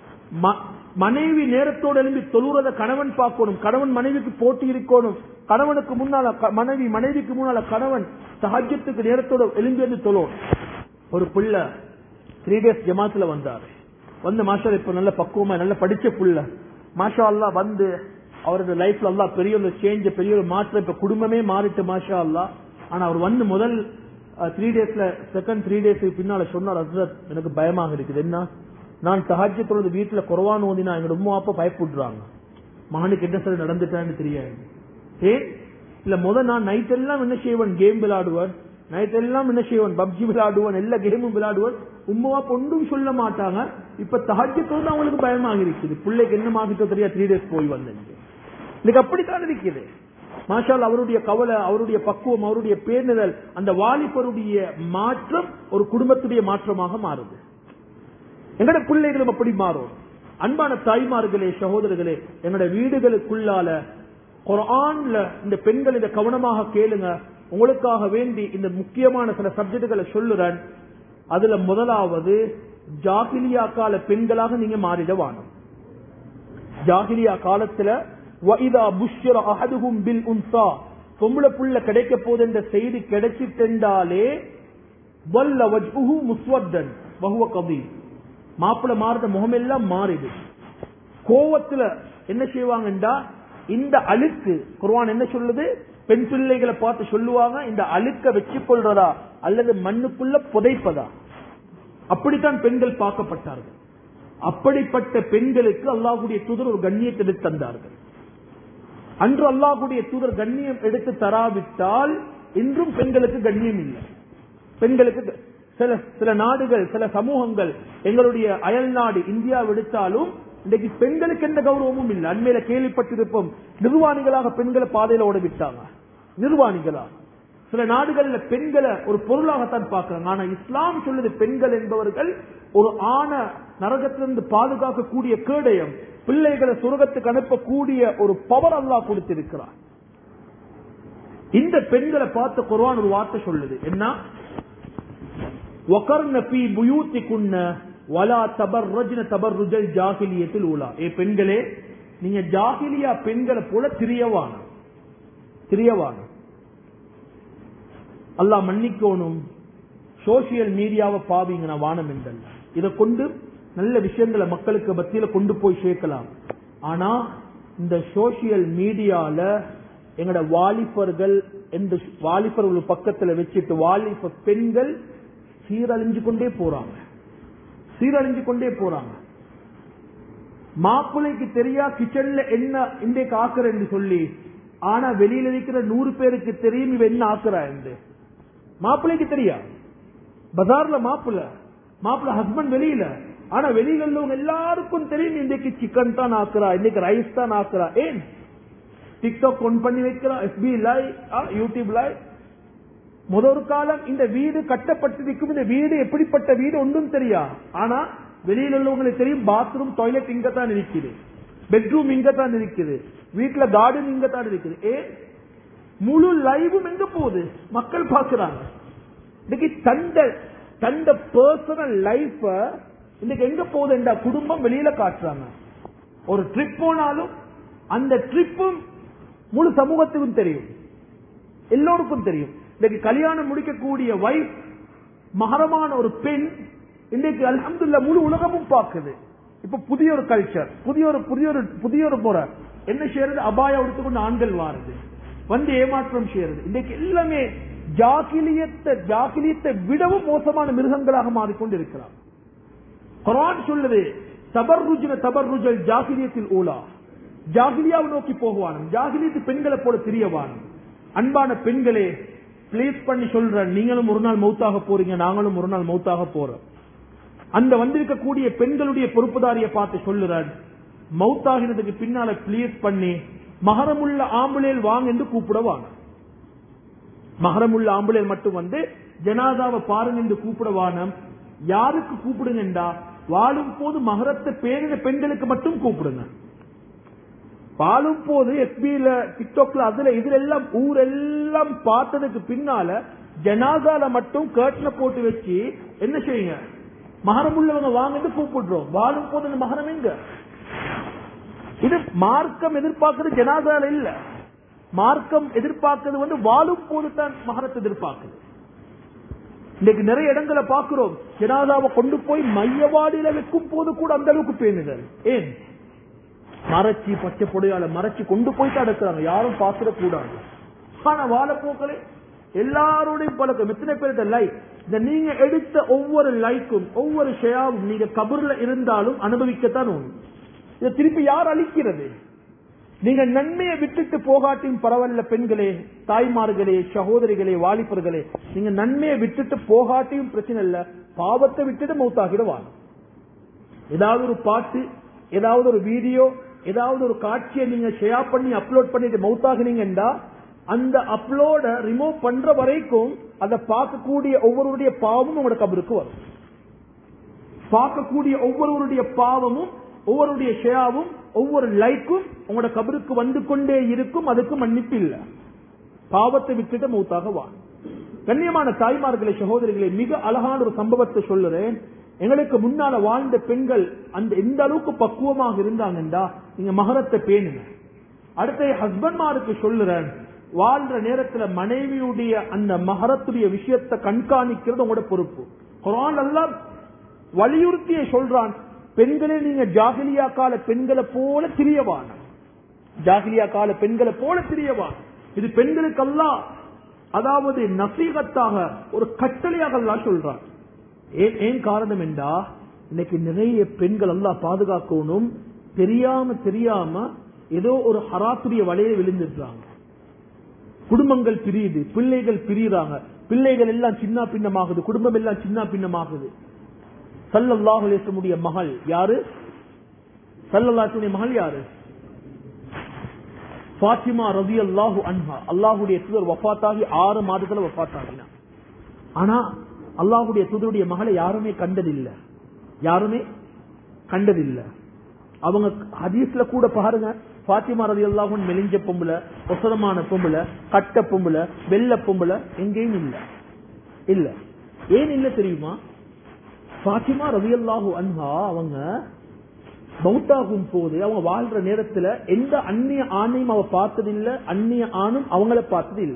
[SPEAKER 1] மனைவி நேரத்தோடு எழும்பி தொழுறத கணவன் பார்க்கணும். கணவன் மனைவிக்கு போட்டி இருக்கணும். கணவனுக்கு முன்னால மனைவி, மனைவிக்கு முன்னால கணவன் தஹஜ்ஜத்துக்கு நேரத்தோடு எழும்பி வந்து தொழும். ஒரு புள்ள த்ரீ டேஸ் ஜமாத்துல வந்தாரு. வந்து மாஷா இப்ப நல்ல பக்குவமா நல்ல படிச்ச புள்ள மாஷா அல்லா வந்து அவரது லைஃப்ல அல்லா பெரிய ஒரு சேஞ்ச், பெரிய ஒரு மாற்றம். இப்ப குடும்பமே மாறிட்டு மாஷா அல்லா. ஆனா அவர் வந்து முதல் த்ரீ டேஸ்ல செகண்ட் த்ரீ டேஸ் பின்னால சொன்னார், ஹஸ்ரத் எனக்கு பயமாக இருக்குது. என்ன, நான் தஹஜ்ஜத் வீட்டுல குர்ஆன் ஓதினா எங்க உம்மா அப்பா பயப்படுறாங்க, மகனுக்கு என்ன சரி நடந்துட்டான்னு தெரியாது. ஏன் இல்ல, முதல் நான் நைட் எல்லாம் என்ன செய்வேன், கேம் விளையாடுவேன். நைட் எல்லாம் என்ன செய்வேன், பப்ஜி விளையாடுவேன், எல்லா கேமும் விளையாடுவேன். உம்மாவா ஒன்றும் சொல்ல மாட்டாங்க. இப்ப தஹஜ்ஜத் அவங்களுக்கு பயமாக இருக்குது, பிள்ளைக்கு என்ன ஆகிட்டோ தெரியாது, த்ரீ டேஸ் போய் வந்தேன். இன்னைக்கு அப்படித்தான் இருக்குது. மாஷால் அவருடைய கவலை, அவருடைய பக்குவம், அவருடைய பேணுதல், அந்த வாலிபருடைய மாற்றம் ஒரு குடும்பத்துடைய மாற்றமாக மாறுது. எங்கட பிள்ளைகளும் அப்படி மாறும். அன்பான தாய்மார்களே, சகோதரர்களே, எங்கட வீடுகளுக்குள்ளால குர்ஆன்ல இந்த பெண்கள் இதை கவனமாக கேளுங்க. உங்களுக்காக வேண்டி இந்த முக்கியமான சில சப்ஜெக்டுகளை சொல்லுறேன். அதுல முதலாவது, ஜாகிலியா கால பெண்களாக நீங்க மாறிட வாணும். ஜாகிலியா காலத்துல வஇதா புஷ்ஷிர அஹதுஹும் பில் உன்ஸா, பொம்பளை புள்ள கிடைக்க போது என்ற செய்தி கிடைச்சிட்டாலே வல்ல வஜ்ஹுஹு முஸ்வத்தன் வஹுவ கதீம், மாப்பிள மாறுற முகம் எல்லாம் மாறிடு. கோவத்துல என்ன செய்வாங்கண்டா, இந்த அழுக்கு குர்ஆன் என்ன சொல்லுது, பெண் பிள்ளைகளை பார்த்து சொல்லுவாங்க, இந்த அழுக்க வச்சு கொள்றதா அல்லது மண்ணுக்குள்ள புதைப்பதா. அப்படித்தான் பெண்கள் பார்க்கப்பட்டார்கள். அப்படிப்பட்ட பெண்களுக்கு அல்லாஹ்வுடைய தூதர் ஒரு கண்ணியத்தை எடுத்து தந்தார்கள். அன்று அல்லாஹ்வுடைய தூதர் கண்ணியம் எடுத்து தராவிட்டால் இன்றும் பெண்களுக்கு கண்ணியம் இல்லை. பெண்களுக்கு சில சில நாடுகள், சில சமூகங்கள், எங்களுடைய அயல் நாடு இந்தியா எடுத்தாலும் இன்றைக்கு பெண்களுக்கு எந்த கௌரவமும் இல்லை. அண்மையில கேள்விப்பட்டிருப்போம், நிர்வாணிகளாக பெண்களை பாதையில ஓட விட்டாங்க. நிர்வாணிகளா சில நாடுகள்ல பெண்களை ஒரு பொருளாகத்தான் பார்க்கிறாங்க. ஆனா இஸ்லாம் சொல்லுது, பெண்கள் என்பவர்கள் ஒரு ஆண நரகத்திலிருந்து பாதுகாக்கக்கூடிய கேடயம், பிள்ளைகளை சுரகத்துக்கு அனுப்பக்கூடிய ஒரு பவர் அல்லாஹ் கொடுத்திருக்கிறார். இந்த பெண்களை பார்த்து குர்ஆன் ஒரு வார்த்தை சொல்லுது, என்ன, வகர்ன ஃபீ புயூத்திகுன்ன வலா தபர்ரஜ்ன தபர்ருஜல் ஜாஹிலியத்தில் ஊலா. ஏ பெண்களே, நீங்க ஜாஹிலியா பெண்களை போல திரியவான திரியவான அல்லாஹ் மன்னிக்கணும். சோசியல் மீடியாவை பாவீங்க, நான் வானம் என்றல்ல. இதை கொண்டு நல்ல விஷயங்களை மக்களுக்கு மத்தியில கொண்டு போய் சேர்க்கலாம். ஆனா இந்த சோசியல் மீடியால எங்கட வாலிபர்கள் என்று வாலிபர்கள் பக்கத்துல வச்சுட்டு வாலிப பெண்கள் சீரழிஞ்சு கொண்டே போறாங்க சீரழிஞ்சு கொண்டே போறாங்க. மாப்பிள்ளைக்கு தெரியா கிச்சன்ல என்ன இன்றைக்கு ஆக்குற என்று சொல்லி, ஆனா வெளியில இருக்கிற நூறு பேருக்கு தெரியும் இவ என்ன ஆக்குறா என்று. மாப்பிள்ளைக்கு தெரியா, பஜார்ல மாப்பிள்ள மாப்பிள்ள ஹஸ்பண்ட் வெளியில, ஆனா வெளியில உள்ளவங்க எல்லாருக்கும் தெரியும் இன்றைக்கு சிக்கன் தான் ஆக்குறா, இன்னைக்கு ரைஸ் தான் ஆக்குறா. ஏன் டிக்டாக் ஒன் பண்ணி வைக்கிறா, எஃபி லைவ், யூடியூப் லைவ். முதல் காலம் இந்த வீடு கட்டப்பட்டிருக்கும், இந்த வீடு எப்படிப்பட்ட வீடு ஒன்றும் தெரியா, ஆனா வெளியில உள்ளவங்களுக்கு தெரியும் பாத்ரூம் டாய்லெட் இங்க தான் இருக்குது, பெட்ரூம் இங்க தான் இருக்குது, வீட்டுல கார்டன் இங்க தான் இருக்குது. ஏ முழு லைவும் எங்க போகுது, மக்கள் பாக்குறாங்க. இன்னைக்கு தண்ட தண்ட பர்சனல் லைஃப் இன்னைக்கு எங்க போகுது என்ற குடும்பம் வெளியில காட்டுறாங்க. ஒரு ட்ரிப் போனாலும் அந்த ட்ரிப்பும் முழு சமூகத்துக்கும் தெரியும், எல்லோருக்கும் தெரியும். இன்னைக்கு கல்யாணம் முடிக்கக்கூடிய வைஃப், மகரமான ஒரு பெண் இன்னைக்கு அல்ஹம்துலில்லாஹ் முழு உலகமும் பார்க்குது. இப்ப புதிய ஒரு கல்ச்சர், புதிய ஒரு புதிய ஒரு புதிய ஒரு முறை என்ன செய்யறது, அபாயா எடுத்துக்கொண்டு ஆண்கள் வாருது, வந்து ஏமாற்றம் செய்யறது. இன்னைக்கு எல்லாமே ஜாகிலியத்தை ஜாகிலியத்தை விடவும் மோசமான மிருகங்களாக மாறிக்கொண்டு இருக்கிறார். குர்ஆன் சொல்லுது, தபர்ருஜ்ன தபர்ருஜல் ஜாகிலியத்தில் ஊலா, ஜாகிலியாவை நோக்கி போகுவானும், ஜாகிலியத்து பெண்களை போல தெரியவானும். அன்பான பெண்களே, பிளீஸ் பண்ணி சொல்றேன், நீங்களும் ஒரு நாள் மௌத்தாக போறீங்க, நாங்களும் ஒரு நாள் மௌத்தாக போறோம். அந்த வந்திருக்கக்கூடிய பெண்களுடைய பொறுப்புதாரியை பார்த்து சொல்லுறேன், மௌத்தாகிறதுக்கு பின்னால பிளீஸ் பண்ணி மஹரமுள்ள ஆம்புலேல் வாங்க என்று கூப்பிடுவாங்க. மஹரமுள்ள ஆம்புலேல் மட்டும் வந்து ஜனாதாவை பாருங்க என்று கூப்பிடுவான. யாருக்கு கூப்பிடுங்கண்டா, வாழும் போது மஹரத்தை பேரின பெண்களுக்கு மட்டும் கூப்பிடுங்க. வாழும் போது எஸ்பில டிக்டாக்ல அதுல இதுல எல்லாம் ஊரெல்லாம் பார்த்ததுக்கு பின்னால ஜனாதால மட்டும் கர்ட்டனை போட்டு வச்சு என்ன செய்யுங்க, மஹரம் உள்ளவங்க வாங்க கூப்பிடுறோம். வாழும் போது அந்த மஹரம் எங்க? இது மார்க்கம் எதிர்பார்க்கிறது ஜனாதால இல்ல, மார்க்கம் எதிர்பார்க்கிறது வந்து வாழும் போது தான் மஹரத்தை எதிர்பார்க்குது. இன்னைக்கு நிறைய இடங்களை பார்க்கிறோம், ஜனாதாவை கொண்டு போய் மையவாடியில வைக்கும் போது கூட அந்த அளவுக்கு பேணுதல். ஏன்? மறைச்சி பச்சை பொடியால மறைச்சி கொண்டு போயிட்டு அடக்குறாங்க, யாரும் பாத்துடக்கூடாது. ஆனா வாழப்போக்களே எல்லாரோடையும் பழக்கம். எத்தனை பேர்கிட்ட லைக், இந்த நீங்க எடுத்த ஒவ்வொரு லைக்கும் ஒவ்வொரு ஷேயாவும் நீங்க கபர்ல இருந்தாலும் அனுபவிக்கத்தான் ஒண்ணு. இதை திருப்பி யார் அளிக்கிறது? நீங்க நன்மையை விட்டுட்டு போகாட்டியும் பரவாயில்ல பெண்களே, தாய்மார்களே, சகோதரிகளே, வாலிபர்களே, நீங்க நன்மையை விட்டுட்டு போகாட்டியும் பிரச்சனை இல்ல, பாவத்தை விட்டுட்டு மௌத்தாகிடுவாங்க. ஏதாவது ஒரு பாட்டு, ஏதாவது ஒரு வீடியோ, ஏதாவது ஒரு காட்சியை நீங்க ஷேர் பண்ணி அப்லோட் பண்ணிட்டு மௌத்தாகினீங்கன்னா அந்த அப்லோட ரிமூவ் பண்ற வரைக்கும் அதை பார்க்கக்கூடிய ஒவ்வொருடைய பாவமும் உங்களோட கபருக்கு வரும். பார்க்கக்கூடிய ஒவ்வொருவருடைய பாவமும் ஒவ்வொருடைய ஷேயாவும் ஒவ்வொரு லைக்கும் உங்களோட கபருக்கு வந்து கொண்டே இருக்கும். அதுக்கு மன்னிப்பு இல்ல. பாவத்தை விட்டுட்டு மௌத்தாக வா. கண்ணியமான தாய்மார்களே, சகோதரிகளே, மிக அழகான ஒரு சம்பவத்தை சொல்லுறேன். எங்களுக்கு முன்னால வாழ்ந்த பெண்கள் அந்த எந்த அளவுக்கு பக்குவமாக இருந்தாங்கன்றா, நீங்க மகரத்தை பேணுங்க. அடுத்த ஹஸ்பண்ட்மாருக்கு சொல்லுறேன், வாழ்ற நேரத்துல மனைவியுடைய அந்த மகரத்துடைய விஷயத்தை கண்காணிக்கிறது உங்களோட பொறுப்பு. குர்ஆன் அல்லாஹ் வலியுறுத்திய சொல்றான், பெண்களே நீங்க ஜாகிலியா கால பெண்களை போல திரியவான, ஜாகிலியா கால பெண்களை போல திரியவான. இது பெண்களுக்கு அல்லாஹ் அதாவது நசீகத்தாக ஒரு கட்டளையாக அல்லாஹ் சொல்றான். ஏன் காரணம் என்றா, இன்னைக்கு நிறைய பெண்கள் அல்லாஹ் பாதுகாக்கணும், தெரியாம தெரியாம ஏதோ ஒரு ஹராத்துடைய வலையை விழுந்துடுறாங்க. குடும்பங்கள் பிரியுது, பிள்ளைகள் பிரியுறாங்க, பிள்ளைகள் எல்லாம் சின்ன பின்னமாகுது, குடும்பம் எல்லாம் சின்ன பின்னமாகுது. ஸல்லல்லாஹு அலைஹி வஸல்லம் மகள் யாரு? ஸல்லல்லாஹு அலைஹி வஸல்லம் மகள் யாரு? ஃபாத்திமா ரலியல்லாஹு அன்ஹா. அல்லாஹ்வுடைய தூதர் வஃபாத்தாகி ஆறு மாதத்துல வஃபாத்தாகினா. ஆனா அல்லாஹ்வுடைய தூதருடைய மகளை யாருமே கண்டதில்லை, யாருமே கண்டதில்லை. அவங்க ஹதீஸ்ல கூட பாருங்க, ஃபாத்திமா ரலியல்லாஹு அன்ஹா மெலிஞ்ச பொம்புல, ஒசரமான பொம்புல, கட்ட பொம்புல, வெள்ள பொம்புல எங்கேயும் இல்ல. இல்ல ஏன் இல்ல தெரியுமா? ஃபாத்திமா ரலியல்லாஹு அன்ஹா அவங்க மௌத்தாகும் போது அவங்க வாழ்ற நேரத்துல எந்த அந்நிய ஆணையும் அவ பார்த்தது இல்ல, அந்நிய ஆணும் அவங்கள பார்த்தது இல்ல.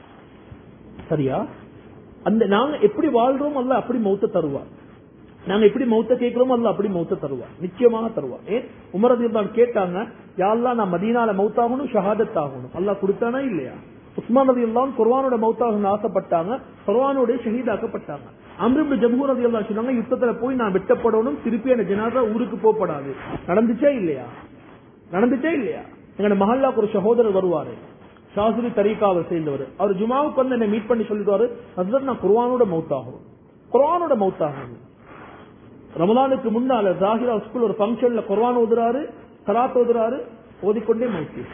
[SPEAKER 1] சரியா? அந்த நாங்க எப்படி வாழ்றோம் அல்ல அப்படி மௌத்த தருவார். நாங்க எப்படி மௌத்த கேட்கிறோம் அல்ல அப்படி மௌத்த தருவார், நிச்சயமாக தருவார். ஏன் உமர் ரலியல்லாஹு அன்ஹு கேட்டாங்க, யா அல்லாஹ் நான் மதீனால மௌத்தாகணும், ஷஹாதத் ஆகணும். அல்லாஹ் கொடுத்தானா இல்லையா? உஸ்மான் ரலியல்லாஹு அன்ஹு குர்ஆனோட மௌத்தாகணும்னு ஆசைப்பட்டாங்க, குர்ஆனோட ஷஹீதாக்கப்பட்டாங்க. அம்ர் இப்னு ஜம்ஹூர் ரலியல்லாஹு அன்ஹு சொன்னாங்க, யுத்தத்துல போய் நான் வெட்டப்படணும், திருப்பி அந்த ஜனாஸா ஊருக்கு போகப்படாது. நடந்துச்சே இல்லையா? நடந்துச்சே இல்லையா? எங்க மஹல்லாக்கு ஒரு சகோதரர் வருவாரு, ஷாசுரி தரீகாவை சேர்ந்தவர். அவர் ஜுமாவுக்கு வந்து என்ன மீட் பண்ணி சொல்லிடுவாரு, ஹஸ்ரத் நான் குர்ஆனோட மௌத்தாகும், குர்ஆனோட மௌத்தாகும். ரமலானுக்கு முன்னால ஜாகிரா ஸ்கூல் ஒரு ஃபங்க்ஷன்ல குர்ஆன் ஓதுறாரு, கராத் ஓதுறாரு, ஓதிக்கொண்டே மௌத்து.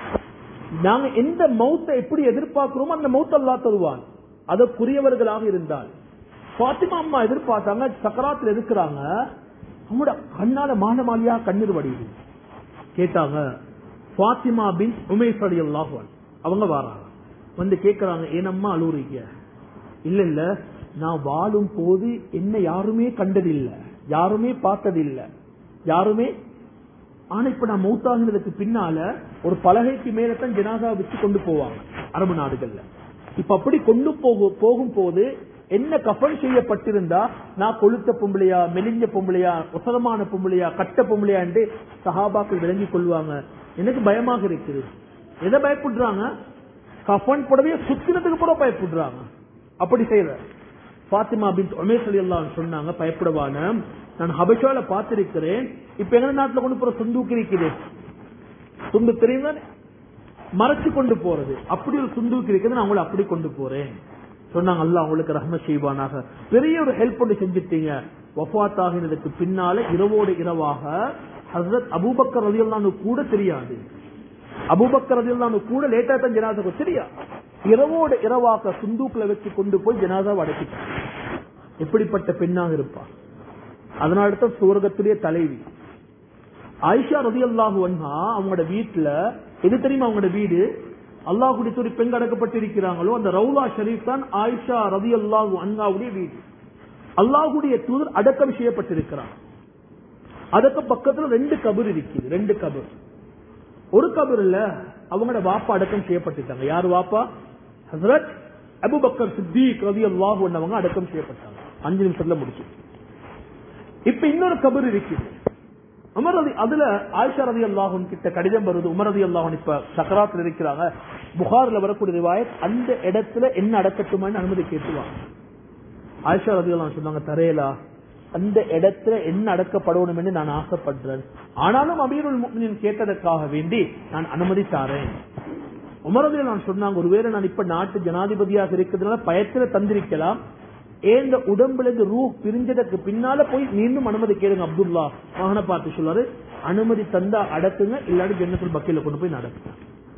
[SPEAKER 1] நாங்க எந்த மௌத்தை எப்படி எதிர்பார்க்கிறோமோ அந்த மௌத் அல்லாஹ் தருவான், அதற்குரியவர்களாக இருந்தால். ஃபாத்திமா அம்மா எதிர்பார்த்தாங்க, சக்கராத்துல இருக்கிறாங்க, அவங்களோட கண்ணால மானமாலியா கண்ணீர் வடியுது. கேட்டாங்க, ஃபாத்திமா பின் உமைஸ் ரலியல்லாஹு அன்ஹா அவங்க வராங்க, வந்து கேட்கிறாங்க, ஏனம்மா அழுவுறீங்க? இல்ல இல்ல, நான் வாழும் போது என்ன யாருமே கண்டதில்லை, யாருமே பார்த்ததில்லை, யாருமே. ஆனா இப்ப நான் மௌத்தாகினதுக்கு பின்னால ஒரு பலகைக்கு மேலத்தான் ஜனாசா வச்சு கொண்டு போவாங்க அரபு நாடுகள்ல. இப்ப அப்படி கொண்டு போக போகும் போது என்ன கஃபன் செய்யப்பட்டிருந்தா, நான் கொளுத்த பொம்பளையா, மெலிஞ்ச பொம்பளையா, உசரமான பொம்பளையா, கட்ட பொம்பளையா என்று சஹாபாக்கள் விளங்கிக் கொள்வாங்க. எனக்கு பயமாக இருக்குது. எதை பயப்படுறாங்க? கஃபன் புடவைய சுத்தினத்துக்கு கூட பயப்படுறாங்க. அப்படி செய்யற ஃபாத்திமா பின் உமைஸ் ரலியல்லாஹு அன்ஹா சொன்னாங்க, பயப்படவான, நான் ஹபஷால பார்த்திருக்கிறேன், இப்ப எங்க நாட்டுல கொண்டு போற சுந்தூக்கு இருக்குது, துண்டு தெரியுங்க, மறைச்சு கொண்டு போறது, அப்படி ஒரு சுந்தூக்கு இருக்குது, நான் அவங்களை அப்படி கொண்டு போறேன் சொன்னாங்க. அல்லாஹ் அவங்களுக்கு ரஹ்மத் செய்வானாக. பெரிய ஒரு ஹெல்ப் பண்ணி செஞ்சுட்டீங்க. வஃபாத் ஆகினதுக்கு பின்னால இரவோடு இரவாக ஹஸ்ரத் அபூபக்கர் ரலியல்லாஹு அன்ஹு கூட தெரியாது, அபூபக்கர் ரலியல்லாஹு அன்ஹு கூட லேட்டா தான் ஜனாஸா தெரியாது, இரவோடு இரவாக சுந்தூக்ல வச்சு கொண்டு போய் ஜனாஸாவை அடக்கிட்டாங்க. எப்படிப்பட்ட பெண்ணாக இருப்பார்? அதனால தான் சுவர்க்கத்துடைய தலைவி ஆயிஷா ரலியல்லாஹு அன்ஹா அவங்களோட வீட்டுல எது தெரியுமா? அவங்களோட வீடு அல்லாஹ்வுடைய தூதர் பெண் அடக்கப்பட்டிருக்கிறாங்களோ அந்த ரவுலா ஷரீஃப் தான் ஆயிஷா ரலியல்லாஹு அன்ஹாவுடைய வீடு. அல்லாஹ்வுடைய தூதர் அடக்கம் செய்யப்பட்டிருக்கிறார். அதுக்கு பக்கத்துல ரெண்டு கபர் இருக்குது, ரெண்டு கபர். ஒரு கபர்ல அவங்களோட வாப்பா அடக்கம் செய்யப்பட்டிருக்காங்க. யார் வாப்பா? ஹஸ்ரத் அபூபக்கர் சித்திக் ரலியல்லாஹு அன்ஹு அவங்க அடக்கம் செய்யப்பட்டாங்க. அஞ்சு நிமிஷத்துல முடிச்சு. இப்ப இன்னொரு கபர் இருக்குது. உமர் ரதி அதுல ஆயிஷா ரலியல்லாஹு அன்ஹா கிட்ட கடிதம் வருது. உமர் ரலியல்லாஹு அன்ஹு இப்ப சக்கராத்துல இருக்கிறாங்க. புகார்ல வரக்கூடிய ரிவாயத், அந்த இடத்துல என்ன அடக்கட்டுமான்னு அனுமதி கேட்டுவாங்க. ஆயிஷா ரலியல்லாஹு அன்ஹா சொன்னாங்க, தரேலா, அந்த இடத்துல என்ன அடக்கப்படணும் என்று நான் ஆசைப்படுறேன், ஆனாலும் அமீருல் முஃமினீன் கேட்டதற்காக வேண்டி நான் அனுமதி தாரேன். உமர் ரலியல்லாஹு அன்ஹு சொன்னாங்க, ஒருவேளை நான் இப்ப நாட்டு ஜனாதிபதியாக இருக்கிறதுனால பயத்துல தந்திருக்கலாம், ஏந்த உடம்புல இருந்து ரூஹ் பிரிஞ்சதுக்கு பின்னால போய் மீண்டும் அனுமதி கேளுங்க. அப்துல்லா மகனை பார்த்து சொல்றாரு, அனுமதி தந்தா அடக்குங்க, இல்லாட்டி ஜன்னத்துல் பக்கீல கொண்டு போய் நடக்குங்க.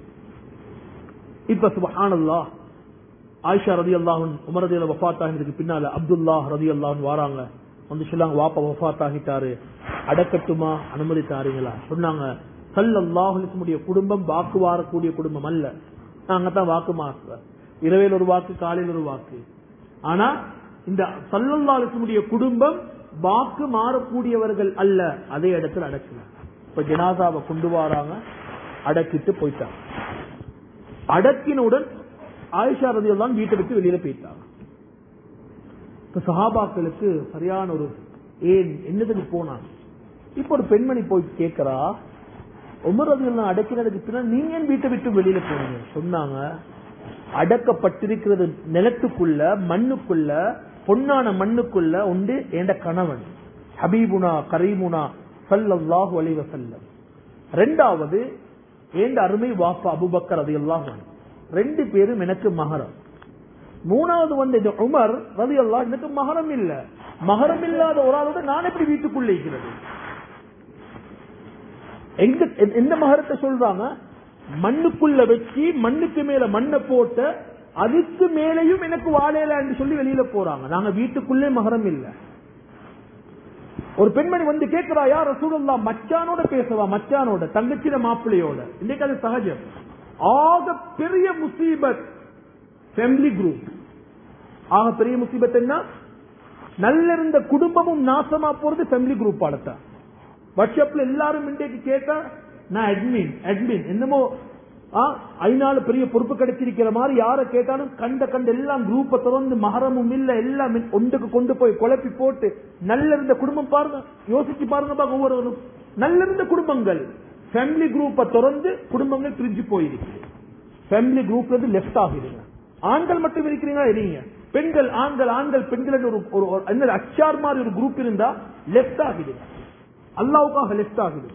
[SPEAKER 1] இப்ப சுப்ஹானல்லாஹ், ஆயிஷா ரலியல்லாஹு அன்ஹா உமர் ரலியல்லாஹு வஃபாத் ஆனதுக்கு பின்னால அப்துல்லா ரலியல்லாஹு அன்ஹு வராங்க. வந்து சொன்னாங்க, வாப்பா வஃபாத் ஆகிட்டாரு, அடக்கட்டுமா, அனுமதி தாரீங்களா? சொன்னாங்க, ஸல்லல்லாஹு அலைஹி வஸல்லம் குடும்பம் வாக்கு வாரக்கூடிய குடும்பம் அல்ல. நாங்க தான் வாக்கு மாற்ற, இரவில் ஒரு வாக்கு, காலையில் ஒரு வாக்கு. ஆனா இந்த ஸல்லல்லாஹு அலைஹி வஸல்லம் குடும்பம் வாக்கு மாறக்கூடியவர்கள் அல்ல. அதே இடத்துல அடக்கினாங்க. இப்ப ஜனாசாவை கொண்டு வராங்க, அடக்கிட்டு போயிட்டாங்க. அடக்கினுடன் ஆயிஷா ரலியல்லாஹு அன்ஹா வீட்டை விட்டு வெளியில போயிட்டாங்க. இப்ப சஹாபாக்களுக்கு சரியான ஒரு ஏன் என்னதுக்கு போனாங்க. இப்ப ஒரு பெண்மணி போய் கேட்கிறா, உமர் ரலியல்லாஹு அடக்கினதுக்கு பின்னால் நீங்க ஏன் வீட்டை விட்டு வெளியில போனீங்க? சொன்னாங்க, அடக்கப்பட்டிருக்கிறது நிலத்துக்குள்ள, மண்ணுக்குள்ள, பொன்னான மண்ணுக்குள்ள உண்டு என்ற கணவன் ஹபீபுனா கரீமுனா ஸல்லல்லாஹு அலைஹி வஸல்லம். ரெண்டாவது ஏண்ட அருமை வாப்பா அபூபக்கர் ரலியல்லாஹு அன்ஹு, ரெண்டு பேரும் எனக்கு மஹரம். மூணாவது வந்து இந்த உமர் ரலியல்லாஹு அன்ஹு எனக்கு மஹரம் இல்ல. மஹரம் இல்லாத ஒரு ஆளோட நான் எப்படி வீட்டுக்குள்ள இருக்கிறது? எங்க எந்த மஹரத்தை சொல்றாங்க? மண்ணுக்குள்ள வச்சு மண்ணுக்கு மேல மண்ணை போட்ட அதுக்கு மேலையும் எனக்கு வாழையில என்று சொல்லி வெளியில போறாங்க. நாங்க வீட்டுக்குள்ளே மஹரம் இல்ல. ஒரு பெண்மணி வந்து கேட்கிறா, யா ரசூலுல்லாஹ் மச்சானோட பேசவா? மச்சானோட, தங்கச்சிட மாப்பிள்ளையோட. இன்னைக்கு அது சகஜம். ஆக பெரிய முசீபத் ஃபேமிலி குரூப். ஆக பெரிய முசீபத் என்ன? நல்ல இருந்த குடும்பமும் நாசமா போறது ஃபேமிலி குரூப் ஆளத்த. வாட்ஸ்அப்ல எல்லாரும் இன்றைக்கு கேட்டா, நான் அட்மின் அட்மின் என்னமோ ஐநாலு பெரிய பொறுப்பு கிடைச்சிருக்கிற மாதிரி யார கேட்டாலும் கண்ட கண்ட எல்லாம் குரூப்பை திறந்து மஹரமும் இல்ல, எல்லாம் ஒன்றுக்கு கொண்டு போய் குழப்பி போட்டு நல்ல இருந்த குடும்பம் பாருங்க, யோசிச்சு பாருங்க. ஒவ்வொருவரும் நல்ல இருந்த குடும்பங்கள் ஃபேமிலி குரூப்பை திறந்து குடும்பங்கள் பிரிஞ்சு போயிருக்கு. ஃபேமிலி குரூப்ல இருந்து லெஃப்ட் ஆகிடுங்க. ஆண்கள் மட்டும் இருக்கிறீங்களா? இல்லைங்க, பெண்கள் ஆண்கள் ஆண்கள் பெண்கள் ஒரு அச்சார் மாதிரி ஒரு குரூப் இருந்தா லெஃப்ட் ஆகிடுங்க. அல்லாவுக்காக லெஃப்ட் ஆகிடுங்க.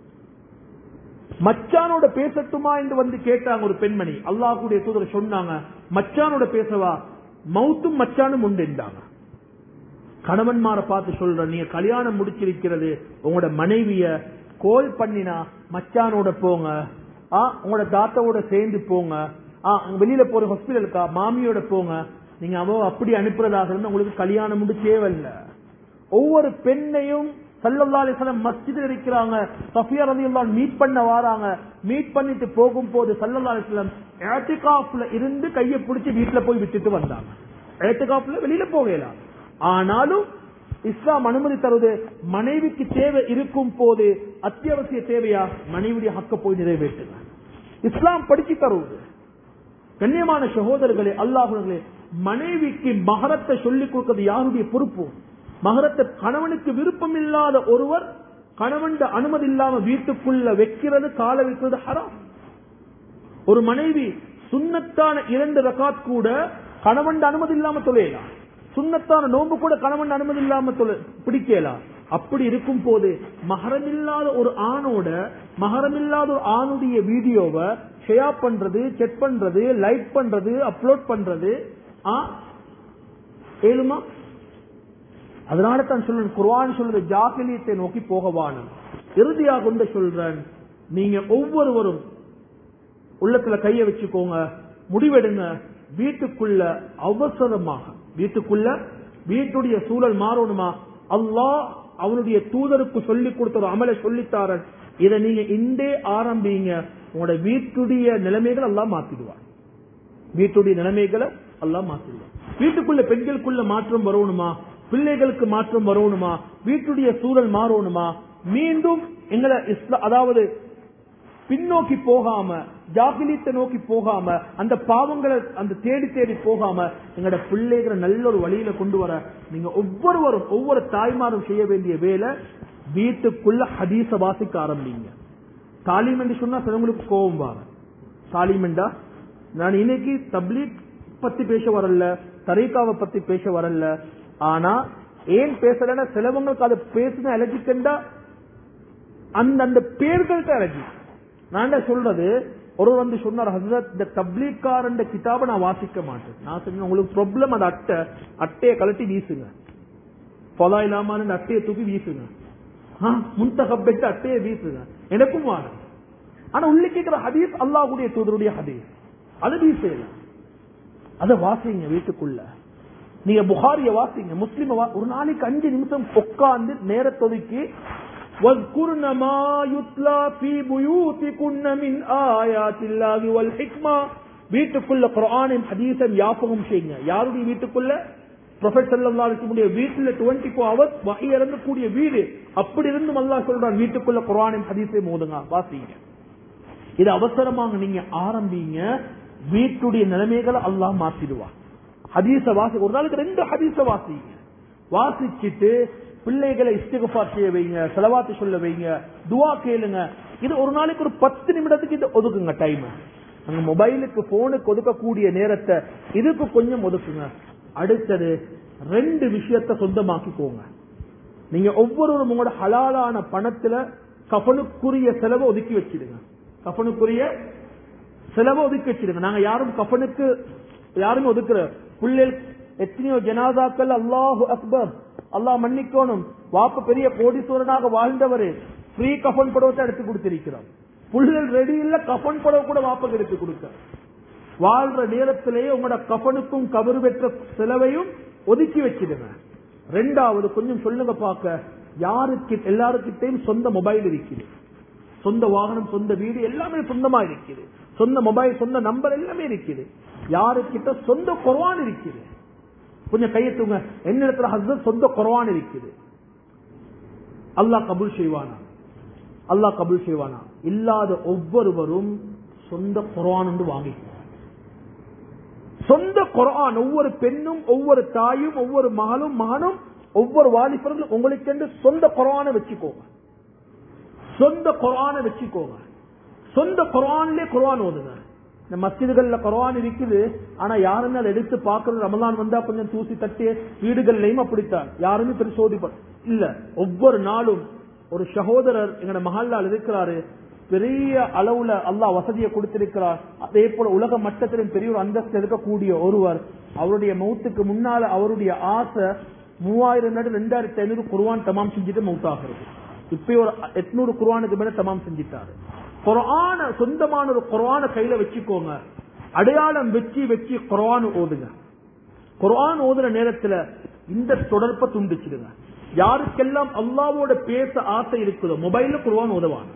[SPEAKER 1] மச்சானோட பேசட்டுமா என்று வந்து கேட்டாங்க ஒரு பெண்மணி. அல்லாஹ்வுடைய தூதர் சொன்னாங்க, மச்சானோட பேசவா? மௌத்தும் மச்சானும் உண்டு என்றாங்க. கணவன்மாரை பார்த்து சொல்ற, நீங்க கல்யாணம் முடிச்சிருக்கிறது, உங்களோட மனைவிய கோல் பண்ணினா மச்சானோட போங்க, உங்களோட தாத்தாவோட சேர்ந்து போங்க, வெளியில போற ஹாஸ்பிட்டலுக்கா மாமியோட போங்க. நீங்க அவ அப்படி அனுப்புறதாக இருந்தா உங்களுக்கு கல்யாணம் முடிச்சே வரல. ஒவ்வொரு பெண்ணையும் ஸல்லல்லாஹு அலைஹி வஸல்லம் மஸ்ஜிதில் இருக்கிறாங்க, சஃபியா ரலியல்லாஹு அன்ஹா மீட் பண்ண வராங்க. மீட் பண்ணிட்டு போகும்போது ஸல்லல்லாஹு அலைஹி வஸல்லம் இஅ்திகாஃப்ல இருந்து கையை பிடிச்சி வீட்டுல போய் விட்டுட்டு வந்தாங்க. இஅ்திகாஃப்ல வெளியில போகலாம். ஆனாலும் இஸ்லாம் அனுமதி தருவது, மனைவிக்கு தேவை இருக்கும் போது அத்தியாவசிய தேவையா மனைவியுடைய ஹக்க போய் நிறைவேற்றுங்க. இஸ்லாம் படிச்சு தருவது. கண்ணியமான சகோதரர்களே, அல்லாஹ்வுடைய மனைவிக்கு மஹரத்தை சொல்லிக் கொடுக்கிறது யாருடைய பொறுப்பு? மஹரத்தை கணவனுக்கு விருப்பம் இல்லாத ஒருவர் கணவன் அனுமதி இல்லாம வீட்டுக்குள்ள வைக்கிறது, கால வைக்கிறது ஹராம். ஒரு மனைவி சுன்னத்தான இரண்டு ரகாத் கூட கணவன் அனுமதி இல்லாம தொலையலாம். சுன்னத்தான நோன்பு கூட கணவன் அனுமதி இல்லாம பிடிக்கலாம். அப்படி இருக்கும் போது மஹரம் இல்லாத ஒரு ஆணோட மஹரம் இல்லாத ஒரு ஆணுடைய வீடியோவை ஷேர் பண்றது, செக் பண்றது, லைக் பண்றது, அப்லோட் பண்றது ஏழுமா? அதனால தான் சொல்றேன், குர்ஆன் சொல்றது ஜாஹிலியத்தை நோக்கி போகவான. இறுதியாக கொண்டு சொல்றேன், நீங்க ஒவ்வொருவரும் உள்ளத்துல கைய வச்சுக்கோங்க, முடிவெடுங்க. வீட்டுக்குள்ள அவசரமாக வீட்டுக்குள்ள வீட்டுடைய சூழல் மாறணுமா? அல்லாஹ் அவனுடைய தூதருக்கு சொல்லிக் கொடுத்த ஒரு அமலை சொல்லித்தாரன். இதை நீங்க இன்றே ஆரம்பிங்க. உங்களோட வீட்டுடைய நிலைமைகளை எல்லாம் மாத்திடுவார். வீட்டுடைய நிலைமைகளை எல்லாம் மாத்திடுவார். வீட்டுக்குள்ள பெண்களுக்குள்ள மாற்றம் வரணுமா? பிள்ளைகளுக்கு மாற்றம் வரணுமா? வீட்டுடைய சூழல் மாறணுமா? மீண்டும் எங்களை அதாவது பின்னோக்கி போகாம, ஜாகிலியத்தை நோக்கி போகாம, அந்த பாவங்களை அந்த தேடி தேடி போகாம எங்களோட பிள்ளைகளை நல்ல ஒரு வழியில கொண்டு வர நீங்க ஒவ்வொருவரும் ஒவ்வொரு தாய்மாரும் செய்ய வேண்டிய வேலை, வீட்டுக்குள்ள ஹதீஸ வாசிக்க ஆரம்பிங்க. தாலீம் என்று சொன்னா சிலவங்களுக்கு கோபம் வாங்க. தாலீம் என்றா நான் இன்னைக்கு தப்லீக் பத்தி பேச வரல, தரீகாவை பத்தி பேச வரல. ஆனா ஏன் பேசலன்னா சிலவங்களுக்கு அதை பேசின அலர்ஜிக்கண்டா அந்த அந்த பேர்கள்ட்ட அலர்ஜி. நான் சொல்றது, ஒரு வந்து சொன்னார், ஹஸரத் இந்த தப்லீக்காரண்ட கிதாபை நான் வாசிக்க மாட்டேன். நான் சொன்னேன், உங்களுக்கு ப்ராப்ளம் அந்த அட்டை அட்டையை கலட்டி வீசுங்க, பொலா இல்லாம அட்டையை தூக்கி வீசுங்க, முன்தகப் பெற்ற அட்டையை வீசுங்க, எனக்கும் வாங்க. ஆனா உள்ள கேட்கிற ஹதீஸ் அல்லாஹ்வுடைய தூதருடைய ஹதீஸ், அது வீசல, அதை வாசிங்க வீட்டுக்குள்ள. நீங்க புகாரிய வாசிங்க, முஸ்லிம ஒரு நாளைக்கு அஞ்சு நிமிஷம் உட்கார்ந்து நேரத்தொதுக்கி வீட்டுக்குள்ள குர்ஆனின் ஹதீஸை ஞாபகம் செய்யுங்க. யாருடைய வீட்டுக்குள்ள? ப்ரொஃபெட் ஸல்லல்லாஹு அலைஹி வஸல்லம் வீட்டுல இருபத்தி நான்கு ஹவர்ஸ் வஹி இறங்கக்கூடிய வீடு. அப்படி இருந்தும் அல்லாஹ் சொல்றான் வீட்டுக்குள்ள குர்ஆனின் ஹதீஸை மோதுங்க, வாசிங்க. இது அவசரமாக நீங்க ஆரம்பிங்க, வீட்டுடைய நிலைமைகளை அல்லாஹ் மாத்திடுவான். ஹதீஸ வாசி, ஒரு நாளைக்கு ரெண்டு ஹதீஸ வாசிங்க. வாசிச்சுட்டு பிள்ளைகளை இஸ்திக்ஃபார் செய்ய வைங்க, ஸலவாத் சொல்ல வைங்க, துஆ கேளுங்க. இது ஒரு நாளைக்கு ஒரு பத்து நிமிடத்துக்கு இது ஒதுக்குங்க டைம். அங்க மொபைலுக்கு போனுக்கு ஒதுக்கக்கூடிய நேரத்தை இதுக்கு கொஞ்சம் ஒதுக்குங்க. அடுத்தது ரெண்டு விஷயத்தை சொந்தமாக்கிக்கோங்க. நீங்க ஒவ்வொருவரும் உங்களோட ஹலாலான பணத்துல கஃபனுக்குரிய செலவை ஒதுக்கி வச்சிடுங்க. கஃபனுக்குரிய செலவை ஒதுக்கி வச்சிடுங்க. நாங்க யாரும் கஃபனுக்கு யாருமே ஒதுக்குற பிள்ளைகள் எத்தனையோ ஜனாதாக்கள் அல்லாஹு அக்பர், அல்லாஹ் மன்னிக்கணும், வாப்ப பெரிய கோடீஸ்வரனாக வாழ்ந்தவரு ஃப்ரீ கஃபன் புடவை எடுத்து கொடுத்திருக்கிறோம். புள்ளிகள் ரெடி இல்ல, கஃபன் புடவை கூட வாப்பக்கு எடுத்து கொடுக்க. வாழ்ற நேரத்திலேயே உங்களோட கஃபனுக்கும் கபரு பெற்ற செலவையும் ஒதுக்கி வச்சிடுங்க. ரெண்டாவது கொஞ்சம் சொல்லுங்க பார்க்க, யாருக்கு எல்லாருக்கிட்டையும் சொந்த மொபைல் இருக்குது, சொந்த வாகனம், சொந்த வீடு எல்லாமே சொந்தமா இருக்குது, சொந்த மொபைல், சொந்த நம்பர் எல்லாமே இருக்குது. யாருக்கிட்ட சொந்த குர்ஆன் இருக்குது? கொஞ்சம் கையெழுத்துங்க. என்னிடத்துல ஹஸ்பண்ட் சொந்த குர்ஆன் இருக்குது. அல்லாஹ் கபூல் செய்வானா? அல்லாஹ் கபூல் செய்வானா? இல்லாத ஒவ்வொருவரும் சொந்த குர்ஆன் என்று வாங்கி சொந்த குர்ஆன், ஒவ்வொரு பெண்ணும், ஒவ்வொரு தாயும், ஒவ்வொரு மகளும், மகனும், ஒவ்வொரு வாலிபர்களும் உங்களுக்கு சொந்த குர்ஆனை வச்சுக்கோங்க. சொந்த குர்ஆனை வச்சுக்கோங்க. சொந்த குர்ஆன்லயே குர்ஆன் ஓதுங்க. இந்த மஸ்ஜிதுகள்ல குர்ஆன் இருக்குது, ஆனா யாருமே அதை எடுத்து பாக்குறது ரமலான் வந்தா கொஞ்சம் தூசி தட்டி, வீடுகள்லயும் அப்படித்தான், யாருமே பரிசோதிப்ப இல்ல. ஒவ்வொரு நாளும் ஒரு சகோதரர் எங்கட மஹல்லால் இருக்கிறாரு, பெரிய அளவுல அல்லாஹ் வசதியை கொடுத்திருக்கிறார். அதே போல உலக மட்டத்திலும் பெரிய ஒரு அந்தஸ்து இருக்கக்கூடிய ஒருவர், அவருடைய மௌத்துக்கு முன்னால அவருடைய ஆசை மூவாயிரம் நாடு ரெண்டாயிரத்தி ஐநூறு குர்ஆன் தமாம் செஞ்சுட்டு மௌத்தாகிறது. இப்ப ஒரு எட்நூறு குர்ஆனுக்கு மேல தமாம் செஞ்சிட்டாரு. குர்ஆன சொந்தமான ஒரு குர்ஆன கையில வச்சுக்கோங்க. அடையாளம் வச்சு வச்சு குர்ஆன் ஓதுங்க. குர்ஆன் ஓதுற நேரத்துல இந்த தொடர்பை துண்டிச்சிடுங்க. யாருக்கெல்லாம் அல்லாஹ்வோட பேச ஆசை இருக்குதோ மொபைல்ல குர்ஆன் ஓதுவாங்க,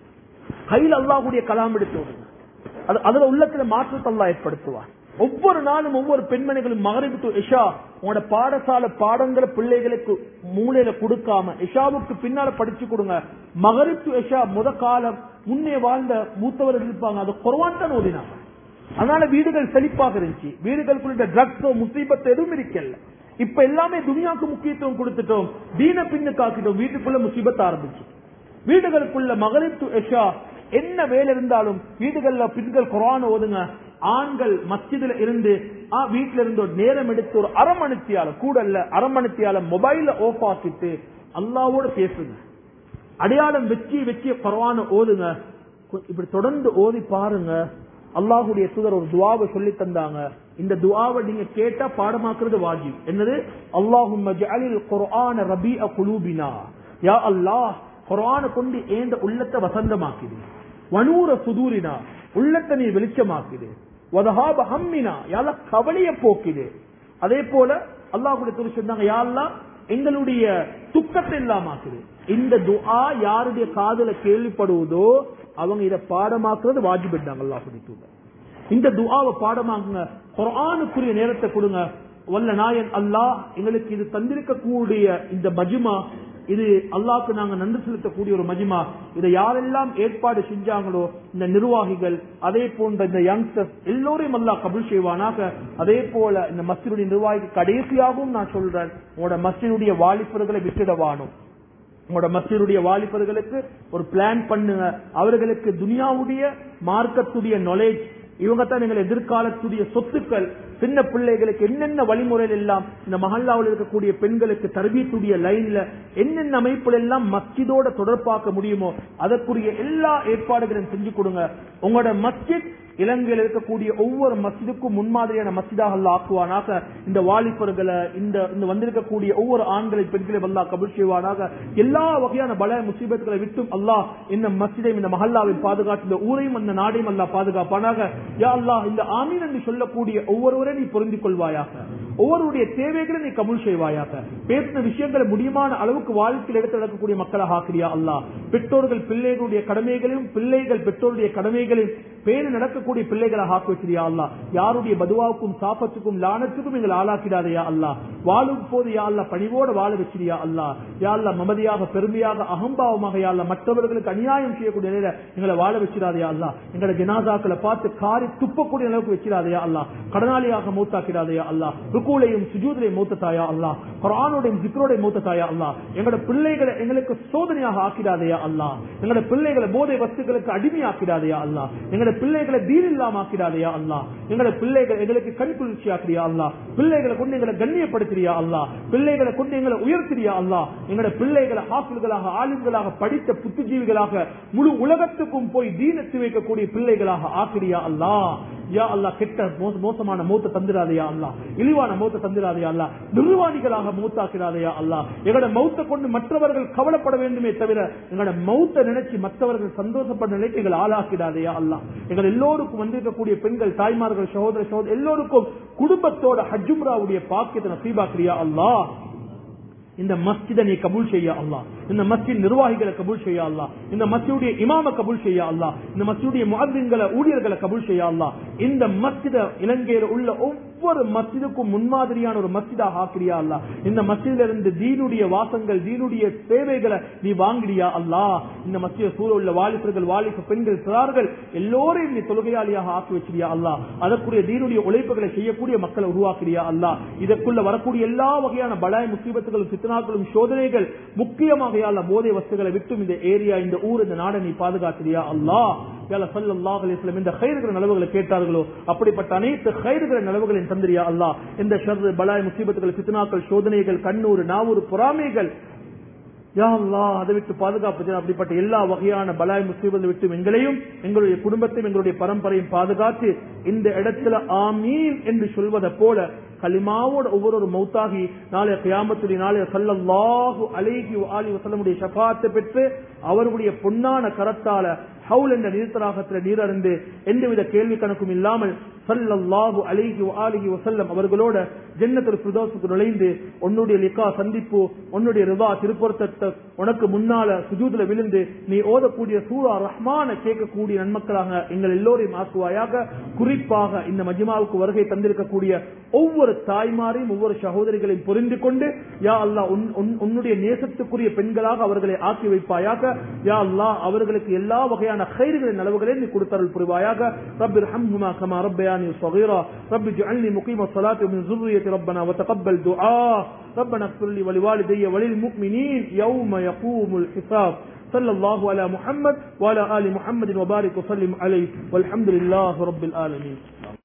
[SPEAKER 1] கையில் அல்லாஹ்வுடைய கலாம் எடுத்து ஓதுங்க. அதுல உள்ளத்துல மாற்றத்தை அல்லாஹ் ஏற்படுத்துவார். ஒவ்வொரு நாளும் ஒவ்வொரு பெண்மணிகளும் மகரிப் டு இஷா உங்களோட பாடசாலை பாடங்களை பிள்ளைகளுக்கு மூளையில கொடுக்காம இஷாவுக்கு பின்னால படிச்சு கொடுங்க. மகரிப் டு இஷா முத காலம் முன்னே வாழ்ந்த மூத்தவர்கள் இருப்பாங்க, அது குர்ஆன் தான் ஓதினாங்க. அதனால வீடுகள் செழிப்பாக இருந்துச்சு. வீடுகளுக்குள்ள ட்ரக்ஸோ முசீபத் எதுவும் இருக்கல. இப்ப எல்லாமே துனியாவுக்கு முக்கியத்துவம் கொடுத்துட்டோம், தீன பின்னுக்கு ஆக்கிட்டோம், வீட்டுக்குள்ள முசீபத் ஆரம்பிச்சு. வீடுகளுக்குள்ள மகரிப் டு இஷா என்ன வேலை இருந்தாலும் வீடுகள்ல பெண்கள் குர்ஆன் ஓதுங்க. ஆண்கள் மஸ்ஜிதுல இருந்து வீட்டுல இருந்து ஒரு நேரம் எடுத்து ஒரு அரை மணித்தியால கூட இல்ல அரை மணித்தியால மொபைல ஆஃப் ஆக்கிட்டு அல்லாஹ்வோட பேசுங்க. அடையாளம் வச்சு வச்சு குர்ஆன் ஓதுங்க. இப்படி தொடர்ந்து ஓதி பாருங்க. அல்லாஹ்வுடைய தூதர் ஒரு துஆவை சொல்லி தந்தாங்க. இந்த துஆவை நீங்க கேட்டா பாடமாக்குறது வாஜிப். என்னது? அல்லாஹும்ம ஜஅலில் குர்ஆன ரபீஅ குலூபினா, யா அல்லாஹ் குர்ஆனை கொண்டு ஏந்த உள்ளத்தை வசந்தமாக்கிடு, வனூர சுதூரினா உள்ளத்தை நீ வெளிச்சமாக்கிடு, வதஹாப ஹம்மினா யா அல்லாஹ் கவலையை போக்கிடு. அதே போல அல்லாஹ்வுடைய தூதர் சொன்னாங்க, யா அல்லாஹ் எங்களுடைய துக்கத்தை இல்லாமாக்குது. இந்த துஆ யாருடைய காதுல கேள்விப்படுவதோ அவங்க இதை பாடமாக்குறது வாஜிப் என்றாங்க அல்லாஹ்வுடைய தூதர். இந்த துஆவை பாடமாக்குங்க. குர்ஆனுக்குரிய நேரத்தை கொடுங்க. வல்ல நாயன் அல்லாஹ் எங்களுக்கு இது தந்திருக்கக்கூடிய இந்த மஜ்மா, இது அல்லாஹ்க்கு நாங்க நன்றி செலுத்தக்கூடிய ஒரு மஜ்மா. இதை யாரெல்லாம் ஏற்பாடு செஞ்சாங்களோ இந்த நிர்வாகிகள், அதே போன்ற இந்த யங்ஸ்டர்ஸ் எல்லோரையும் அல்லாஹ் கபூல் செய்வானாக. அதே போல இந்த மஸ்ஜிதுடைய நிர்வாகிக்கு கடைசியாகவும் நான் சொல்றேன், உங்களோட மஸ்ஜிதுடைய வாலிபர்களை விட்டுடவானோ. உங்களோட மஸ்ஜிதுடைய வாலிபர்களுக்கு ஒரு பிளான் பண்ணுங்க. அவர்களுக்கு துனியாவுடைய மார்க்கத்துடைய நாலேஜ், இவங்க தான் எங்கள் எதிர்காலத்துடைய சொத்துக்கள். சின்ன பிள்ளைகளுக்கு என்னென்ன வழிமுறைகள் எல்லாம் இந்த மஹல்லாவில் இருக்கக்கூடிய பெண்களுக்கு தர்பீத்துடைய லைன்ல என்னென்ன அமைப்புகள் எல்லாம் மஸ்ஜிதோட தொடர்பாக்க முடியுமோ அதற்குரிய எல்லா ஏற்பாடுகளையும் செஞ்சு கொடுங்க. உங்களோட மஸ்ஜித் இலங்கையில் இருக்கக்கூடிய ஒவ்வொரு மஸ்ஜிதுக்கும் முன்மாதிரியான மஸ்ஜிதாக அல்லாஹ் ஆக்குவானாக. இந்த வாலிபர்களை, இந்த வந்திருக்கக்கூடிய ஒவ்வொரு ஆண்களை பெண்களை அல்லாஹ் கபூல் செய்வானாக. எல்லா வகையான பல முசீபத்துகளை விட்டும் அல்லாஹ் இந்த மஸ்ஜிதையும் இந்த மஹல்லாவை பாதுகாத்து இந்த ஊரையும் அந்த நாடையும் அல்லாஹ் பாதுகாப்பானாக. யா அல்லாஹ் இந்த ஆமீன் என்று சொல்லக்கூடிய ஒவ்வொருவரையும் நீ பொருந்திக் கொள்வாயாக. ஒவ்வொருடைய தேவைகளை நீ கபூல் செய்வாயாக. பேசின விஷயங்களை முடியுமான அளவுக்கு வாழ்க்கையில் எடுத்து நடக்கக்கூடிய மக்களாக ஆக்கிறியா அல்லா. பெற்றோர்கள் பிள்ளைகளுடைய கடமைகளையும் பிள்ளைகள் பெற்றோருடைய கடமைகளையும் பேணி நடக்கக்கூடிய பிள்ளைகளாக ஆக்கி வச்சிருயா அல்லா. யாருடைய பதுவாவுக்கும் சாபத்துக்கும் லானத்துக்கும் எங்களை ஆளாக்கிடாதையா அல்லா. வாழும் போது யா அல்லா பணிவோடு வாழ வச்சிருயா அல்லா. யா அல்லா மமதியாக பெருமையாக அகம்பாவமாக யா அல்லா மற்றவர்களுக்கு அநியாயம் செய்யக்கூடிய நிலையில எங்களை வாழ வச்சிடாதையா அல்லா. எங்களை ஜனாசாக்களை பார்த்து காரி துப்பக்கூடிய அளவுக்கு வச்சிடாதையா அல்லா. கடனாளியாக மூத்தாக்கிடாதையா அல்லா. ருக்கூலையும் சுஜூதிலையும் மூத்தத்தாயா அல்லா. குர்ஆனோடையும் ஜிக்ரோடையும் மூத்தத்தாயா அல்லா. எங்களோட பிள்ளைகளை எங்களுக்கு சோதனையாக ஆக்கிடாதையா அல்லா. எங்களோட பிள்ளைகளை போதை வஸ்துகளுக்கு அடிமையாக்கிடாதையா அல்லா. எங்களோட பிள்ளைகளை தீன் இல்லாம ஆக்கிடாதையா அல்லா. எங்களோட பிள்ளைகள் எங்களுக்கு கண் குளிர்ச்சி ஆக்கிறியா அல்லா. பிள்ளைகளை கொண்டு எங்களை கண்ணியப்படுத்தியா அல்லா. பிள்ளைகளை கொண்டு எங்களை உயர்த்தியா அல்லா. எங்களோட பிள்ளைகளை ஹாஃபில்களாக ஆலிம்களாக படித்த புத்திஜீவிகளாக முழு உலகத்துக்கும் போய் தீனத்து வைக்கக்கூடிய பிள்ளைகளாக ஆக்கிறியா அல்லா. யா அல்லா கெட்ட மோசமான மூத்த தந்திராதையா அல்லா. இழிவான மூத்த தந்திராதையா அல்லா. நிர்வாணிகளாக மூத்தாக்கிறாதையா அல்லா. எங்களோட மௌத்தை கொண்டு மற்றவர்கள் கவலைப்பட வேண்டுமே தவிர எங்களோட மௌத்தை நினைச்சு மற்றவர்கள் சந்தோஷப்பட நிலைக்கு எங்களை ஆளாக்கிடாதையா அல்லா. எங்கள் எல்லோருக்கும் வந்திருக்கக்கூடிய பெண்கள் தாய்மார்கள் சகோதர சகோதர எல்லோருக்கும் குடும்பத்தோட ஹஜ்ஜும்ராவுடைய பாக்கியத்தை நசீபாக்கிறியா அல்லா. இந்த மஸ்ஜிதை நீ கபூல் செய்யா அல்லா. இந்த மஸ்ஜித் நிர்வாகிகளை கபூல் செய்யா அல்லா. இந்த மஸ்ஜிதுடைய இமாம கபூல் செய்யா அல்லா. இந்த மஸ்ஜிதுடைய முஅத்தின்களை ஊழியர்களை கபூல் செய்யா அல்லா. இந்த மஸ்ஜித இலங்கையில் உள்ள ஒவ்வொரு மஸ்ஜிதுக்கும் முன்மாதிரியான ஒரு மஸ்ஜிதாக ஆக்கிறியா அல்லா. இந்த மஸ்ஜிதில இருந்து தீனுடைய வாசங்கள் தீனுடைய சேவைகளை நீ வாங்கிறியா அல்லா. இந்த மஸ்ஜித சூழ உள்ள வாலிபர்கள் வாலிப பெண்கள் சிறார்கள் எல்லோரையும் நீ தொழுகையாளியாக ஆக்கி வச்சிரியா அல்லா. அதற்குரிய தீனுடைய உழைப்புகளை செய்யக்கூடிய மக்களை உருவாக்கிறியா அல்லா. இதற்குள்ள வரக்கூடிய எல்லா வகையான பலாய் முசீபத்துகளும் பித்னாக்களும் சோதனைகள் முக்கியமாக போதை வஸ்துகளை விட்டும் இந்த ஏரியா இந்த ஊர் இந்த நாடை நீ பாதுகாத்திரியா அல்லா. ஸல்லல்லாஹு அலைஹி வஸல்லம் இந்த கைர்கிற நலவுகளை கேட்டார்களோ அப்படிப்பட்ட அனைத்து கைர்கிற நலவுகளின் தந்திரியா அல்லா. இந்த ஷர் பலாய் முசீபத்துகள் பித்னாக்கள் சோதனைகள் கண்ணூர் நாவூர் பொறாமைகள் யா அல்லாஹ் அதை விட்டு பாதுகாப்பு. அப்படிப்பட்ட எல்லா வகையான பலாய் முசீபத்தை விட்டு எங்களையும் எங்களுடைய குடும்பத்தையும் எங்களுடைய பரம்பரையும் பாதுகாத்து இந்த இடத்துல ஆமீன் என்று சொல்வதை போல கலிமாவோட ஒவ்வொரு மௌத்தாகி நாளைய கியாமத்துடைய நாளைய ஸல்லல்லாஹு அலைஹி வஆலிஹி வஸல்லமுடைய ஷஃபாஅத்தை பெற்று அவருடைய பொன்னான கரத்தால ஹவுல் என்ற நீர்த்தடாகத்தில் நீரறிந்து எந்தவித கேள்வி கணக்கும் இல்லாமல் ஸல்லல்லாஹு அலைஹி வஆலிஹி வஸல்லம் அவர்களோட ஜன்னத்துல் ஃபிர்தௌஸுக்கு நுழைந்து உன்னுடைய லிகா சந்திப்பு உன்னுடைய ரிதா திருப்பொருத்தத்தை உனக்கு முன்னால சுஜூதுல விழுந்து நீ ஓதக்கூடிய சூரா ரஹ்மான கேட்கக்கூடிய நன்மக்களாக எங்கள் எல்லோரையும் ஆக்குவாயாக. குறிப்பாக இந்த மஜ்மாவுக்கு வருகை தந்திருக்கக்கூடிய ஒவ்வொரு தாய்மாரையும் ஒவ்வொரு சகோதரிகளையும் புரிந்து கொண்டு யா அல்லாஹ் உன்னுடைய நேசத்துக்குரிய பெண்களாக அவர்களை ஆக்கி வைப்பாயாக. யா அல்லாஹ் அவர்களுக்கு எல்லா வகையான கைர்களின் நலவுகளை நீ கொடுத்தருள் புரிவாயாக. ரப்பி ரஹம்ஹுமா கமா ரப்பயானி ஸகீரா ரப்பி ஜஅல்னி முகீம ஸலாத்தி மின் ذُرِّيَّتِي ربنا وتقبل دعاء ربنا اغفر لي ولوالدي وللمؤمنين يوم يقوم الحساب. صلى الله على محمد وعلى آل محمد وبارك وسلم عليه والحمد لله رب العالمين.